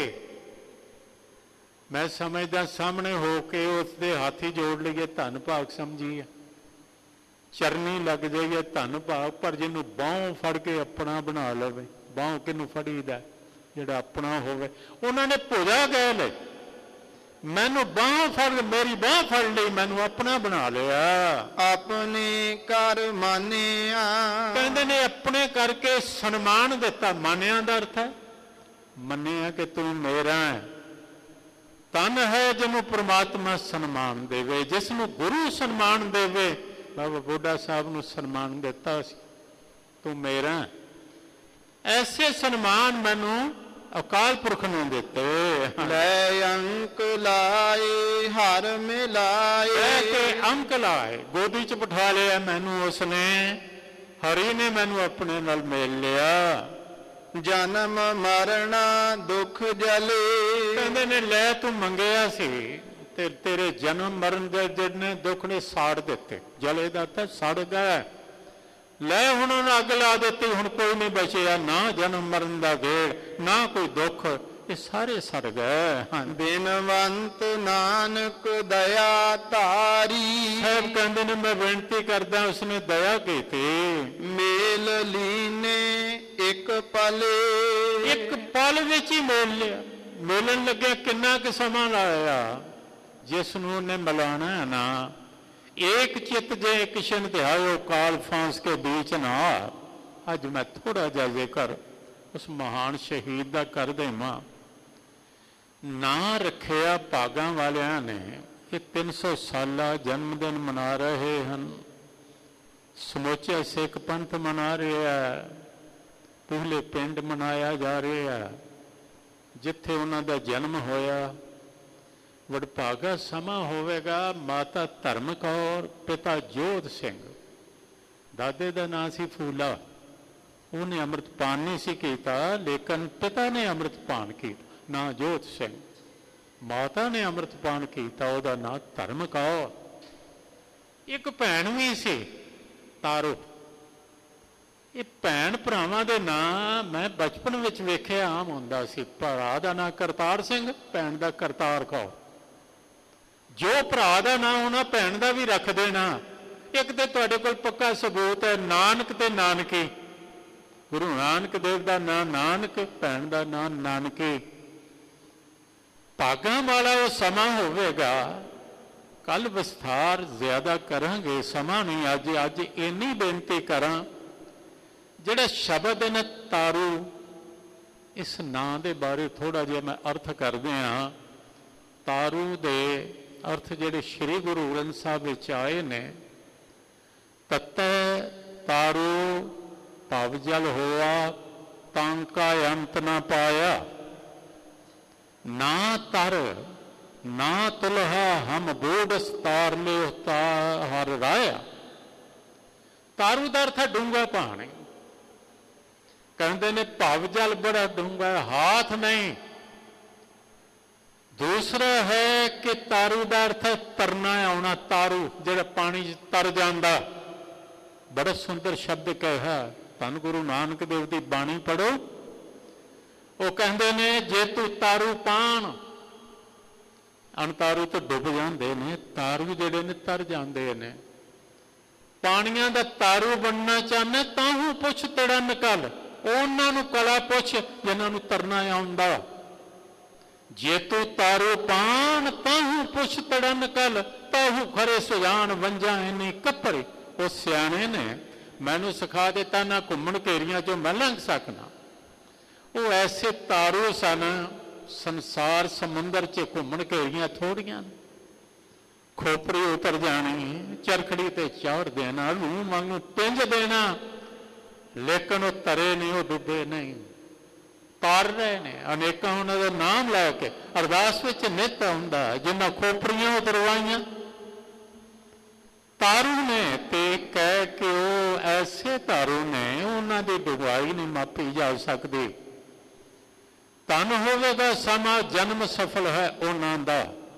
Speaker 2: मैं समझदा सामने हो के उसके हाथी जोड़ लीए धन भाग समझिए, चरनी लग जाइए धन भाग। पर जिन्हों बाहों फड़ के अपना बना लवे, बाहों किनू फड़ीदा जिहड़ा अपना होवे। उन्होंने भुजा कह ले, मैनू बाह फड़, मेरी बाह फड़ ली, मैनू अपना बना लिया।
Speaker 1: अपने कर मानिया,
Speaker 2: कहते ने अपने करके सन्मान दिता। मानिया का अर्थ है मनिया कि तू मेरा है। तन है जिन्हों परमात्मा सन्मान देवे, जिसनों गुरु सन्मान देवे। बाबा बुढ़ा साहब नूं सन्मान दिता, तू मेरा है। ऐसे सन्मान मैनू अकाल पुरख ने दिते।
Speaker 1: लै अंक लाए हर मिलाए,
Speaker 2: अंक लाए, गोदी च बिठा लिया मैनू उसने। हरि ने मैनू अपने नाल मेल लिया।
Speaker 1: जन्म मरना दुख जले,
Speaker 2: कहंदे ने लै तू मंगया सी ते तेरे जन्म मरण दे जिन्ने दुख ने साड़ दिते। जले दा तां सड़ गया। लै हुण अग ला दी, हुण कोई नहीं बचिया, ना जन्म मरण का गेड़, ना कोई दुख, ये सारे सड़ गए। हाँ।
Speaker 1: बिनवंत नानक दया तारी,
Speaker 2: साहब कहते ने मैं बेनती करदा उसने दया की थी।
Speaker 1: मेल लीने एक पले,
Speaker 2: एक पल विच ही मेल लिया। मिलन लगे किन्ना क समा लाया, जिसनों ने मिलाना है ना। एक चित जे किशन ध्यायो काल फांस के बीच ना। अज मैं थोड़ा जा जिक्र उस महान शहीद का कर देवां। ना रखिया भागां वालियां ने ये 300 साला जन्मदिन मना रहे हैं। समूचे सिख पंथ मना रहे है, पूले पिंड मनाया जा रहा है जिथे उन्हां दा जन्म होया। वडभागा समा होवेगा। माता धर्म कौर, पिता जोध सिंह, दादे का नाम सी फूला। उन्हें अमृतपान नहीं सी कीता, लेकिन पिता ने अमृतपान किया ना जोध सिंह। माता ने अमृतपान किया, उसका नाम धर्म कौर। एक भैन भी सी तारो। ये भैन भरावां दे नाम मैं बचपन विच वेखिया आम हुंदा सी। भरा दा नाम करतार सिंह, भैन दा करतार कौर। जो भरा का नाम होना भैन का भी रख देना। एक तो तुहाडे कोल पक्का सबूत है, नानक ते नानकी। गुरु नानक देव का नाम नानक, भैन का नाम नानकी। भागां वाला वो समा होवेगा। कल विस्तार ज्यादा करांगे, समा नहीं। अज इन्नी बेनती करां, जिहड़ा शब्द है न तारू, इस नाम के बारे थोड़ा जिहा मैं अर्थ कर दियां। तारू दे अर्थ जिहड़े श्री गुरु ग्रंथ साहब विच आए ने, तत्तै तारू भव जल होआ, तांका अंत ना पाया, ना तर ना तुलहा हम बोडस तार ले हर राया। तारू का अर्थ है डूंगा पानी। कहते ने भव जल बड़ा डूंगा, हाथ नहीं। दूसरा है कि तारू का अर्थ है तरना आना, तारू जो पानी तर जाता। बड़ा सुंदर शब्द कहा, धन गुरु नानक देव की बाणी पढ़ो। वो कहते ने जे तू तारू पान, अणतारू तो डुब जाते हैं, तारू जेडे ने तर जाते हैं। पानिया का तारू बनना चाहना ताहू पुछ तड़ा निकल, उन्होंने कला पुछ जिन्होंने तरना आउंदा। जे तू तारू पान ताहू पुछ तड़ा निकल, ताहू खरे सुजान वंजा इन्नी कपड़े। वो सियाने ने मैनू सिखा दिता ना घूमन घेरिया चो मैं लंघ सकना। वो ऐसे तारू सन, संसार समुंदर च घूमन घेरिया थोड़िया, खोपरी उतर जानी, चरखड़ी ते चढ़ देना, लूह वांगू पिंज देना, लेकिन वो तरे नहीं, वो डुबे नहीं, तार रहे ने। अनेकों उन्होंने नाम लैके अरदास विच नित आउंदा, जिन्हां खोपरियां उतरवाइयां तारू ने, ते कह के वो ऐसे तारू ने, उन्हां दी डुबाई नहीं मापी जा सकती। धन होवेगा समा जन्म सफल है उन्हां दा।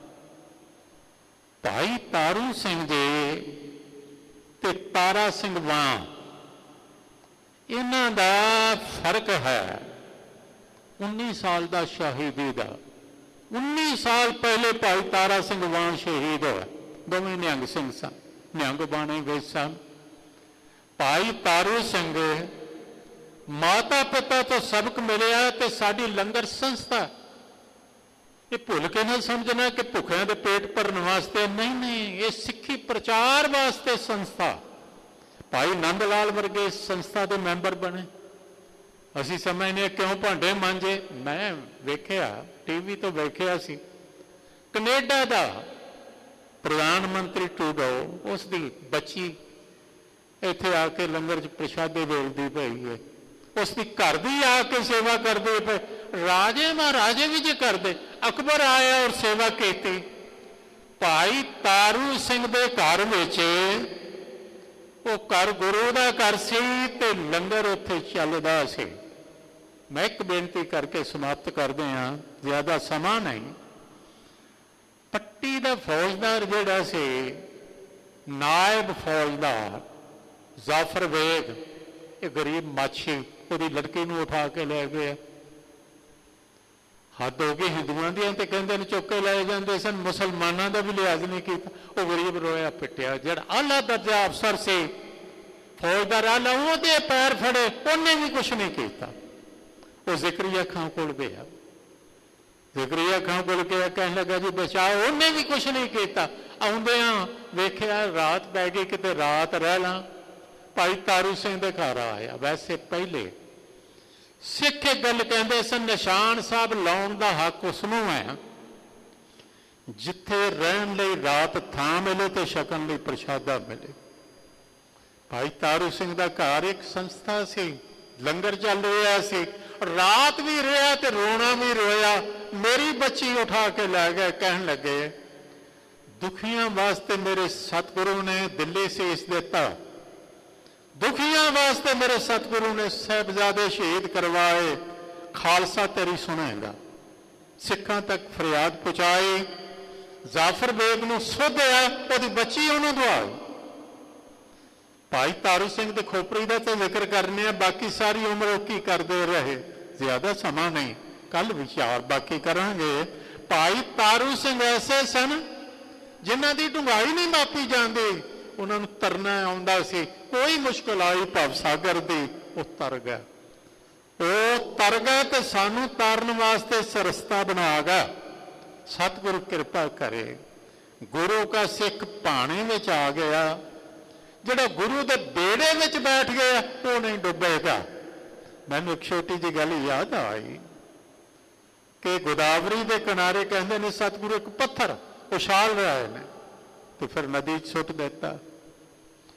Speaker 2: भाई तारू सिंह जी ते तारा सिंह वां, इन्हां दा फर्क है 19 साल का शहीदी का। 19 साल पहले भाई तारा सिंह वां शहीद होया, दोवें निहंग सिंह सन, निहंग बाणे गए सन। भाई तारू सिंह माता पिता तो सबक मिलिया ते साडी लंगर संस्था। ये भुल के ना समझना कि भुखिया के पेट भरने वास्ते, नहीं नहीं, ये सिक्खी प्रचार वास्ते संस्था। भाई नंद लाल वर्गे संस्था के मैंबर बने। असी समझने क्यों भांडे मांजे। मैं वेख्या टीवी तो वेख्या सी, कनेडा का प्रधानमंत्री ट्रूडो, उसकी बच्ची इत्थे आके लंगर च प्रशादे वेलदी पई है, उसकी घर भी आके सेवा करते पे। राजे महाराजे भी जो करते, अकबर आया और सेवा की। भाई तारू सिंह के घर विच, वो घर गुरु का घर सी ते लंगर उत्थे चलदा सी। मैं एक बेनती करके समाप्त करते हैं, ज्यादा समा नहीं। पट्टी का फौजदार जिहड़ा सी, नायब फौजदार जाफर बेग, ये गरीब माछी, उसकी लड़की नूं उठा के ले गए। हद हो गई हिंदुओं दी, ते कहंदे ने चुक के ले जाते सन, मुसलमानों का भी लिहाज नहीं किया। वो गरीब रोया पिटिया, जिहड़ा आला दर्जा अफसर से फौजदार आला, उसदे पैर फड़े, उन्हें भी कुछ नहीं किया। वो जिक्रिया खां कोल गया, जिक्रिया खां कोल गया, कहने लगा जी बचाओ, उन्हें भी कुछ नहीं किया। आउंदियां वेख्या रात पै गई, किते रात रह ला। भाई तारू सिंह दे घर आया। वैसे पहले सिख एक गल कहते सन, निशान साहब लाउण दा हक उसनों है जिथे रहन लई रात थां मिले तो छकन लई प्रशादा मिले। भाई तारू सिंह दा घर एक संस्था सी, लंगर चल रहा सी, रात भी रहा तो रोना भी रोया। मेरी बच्ची उठा के लै गए, कहन लगे दुखियां वास्ते मेरे सतगुरु ने दिल्ली सीस दिता, दुखियां वास्ते मेरे सतगुरु ने साहिबजादे शहीद करवाए, खालसा तेरी सुनेगा। सिखां तक फरियाद पहुंचाई, जाफर बेग नूं सोधिया, उसकी बच्ची उन्होंने दवाई। भाई तारू सिंह दे खोपरी का तो जिक्र करने, बाकी सारी उम्र की करते रहे, ज्यादा समा नहीं, कल विचार बाकी करांगे। भाई तारू सिंह ऐसे सन जिन्हां दी डुंगाई नहीं मापी जाती, उन्होंने तरना आउंदा सी। कोई मुश्किल आई भव सागर दी, वो तर गया, वो तर गया तो सानू तारन वास्ते सरस्ता बना गया। सतगुरु कृपा करे, गुरु का सिख पानी में आ गया, जिहड़ा गुरु के बेड़े में बैठ गया वो नहीं डुबेगा। मैनूं एक छोटी जी गल याद आई कि गोदावरी के किनारे कहते ने सतगुरु एक पत्थर उछाल रहे हैं, तो फिर नदी सुट देता।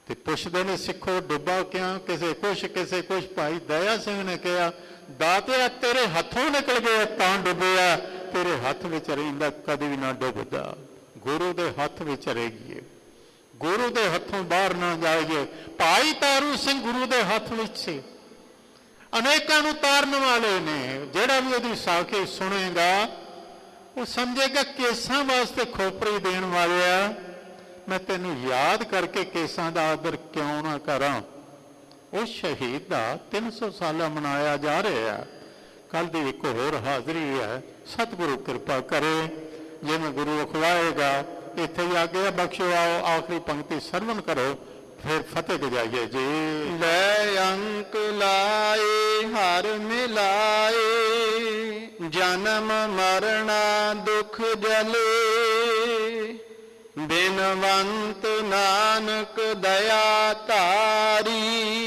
Speaker 2: ਤੇ ਪੁੱਛਦੇ ਨੇ ਸਿੱਖੋ ਡੁੱਬਾ ਕਿਉਂ, ਕਿਸੇ ਕੁਛ। ਭਾਈ ਦਇਆ ਸਿੰਘ ਨੇ ਕਿਹਾ ਦਾਤਿਆ ਤੇਰੇ ਹੱਥੋਂ ਨਿਕਲ ਗਿਆ ਤਾਂ ਡੁੱਬਿਆ, ਤੇਰੇ ਹੱਥ ਵਿੱਚ ਰਹਿੰਦਾ ਕਦੇ ਵੀ ਨਾ ਡੁੱਬਦਾ। ਗੁਰੂ ਦੇ ਹੱਥ ਵਿੱਚ ਰਹੀਏ, ਗੁਰੂ ਦੇ ਹੱਥੋਂ ਬਾਹਰ ਨਾ ਜਾਈਏ। ਭਾਈ ਤਾਰੂ ਸਿੰਘ ਗੁਰੂ ਦੇ ਹੱਥ ਵਿੱਚ ਸੀ, ਅਨੇਕਾਂ ਨੂੰ ਤਾਰਨ ਵਾਲੇ ਨੇ। ਜਿਹੜਾ ਵੀ ਉਹਦੀ ਸਾਖੀ ਸੁਣੇਗਾ ਉਹ ਸਮਝੇਗਾ ਕੇਸਾਂ ਵਾਸਤੇ ਖੋਪਰੀ ਦੇਣ ਵਾਲਿਆ, ਮੈਂ ਤੈਨੂੰ ਯਾਦ ਕਰਕੇ ਕੇਸਾਂ ਦਾ ਆਦਰ ਕਿਉਂ ਨਾ ਕਰਾਂ। ਉਹ ਸ਼ਹੀਦ ਦਾ 300 ਸਾਲਾ ਮਨਾਇਆ ਜਾ ਰਿਹਾ। ਕੱਲ ਦੀ ਇੱਕ ਹੋਰ ਹਾਜ਼ਰੀ ਹੈ, ਸਤਿਗੁਰੂ ਕਿਰਪਾ ਕਰੇ ਜਿਵੇਂ ਗੁਰੂ ਅਖਵਾਏਗਾ। ਇੱਥੇ ਹੀ ਆ ਗਿਆ ਬਖਸ਼ੋ। ਆਓ ਆਖਰੀ ਪੰਕਤੀ ਸਰਵਣ ਕਰੋ, ਫਿਰ ਫਤਿਹ ਗਜਾਈਏ ਜੀ।
Speaker 1: ਲੈ ਅੰਕ ਲਾਏ ਹਰ ਮਿਲਾਏ, ਜਨਮ ਮਰਣਾ ਦੁਖ ਜਲੇ। ਬਿਨਵੰਤ ਨਾਨਕ ਦਇਆ ਧਾਰੀ,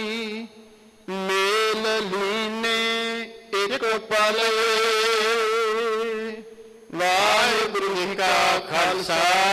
Speaker 1: ਮੇਲ ਲੀਨੇ ਇੱਕ ਪਲੇ। ਵਾਹਿਗੁਰੂ ਜੀ ਕਾ ਖਾਲਸਾ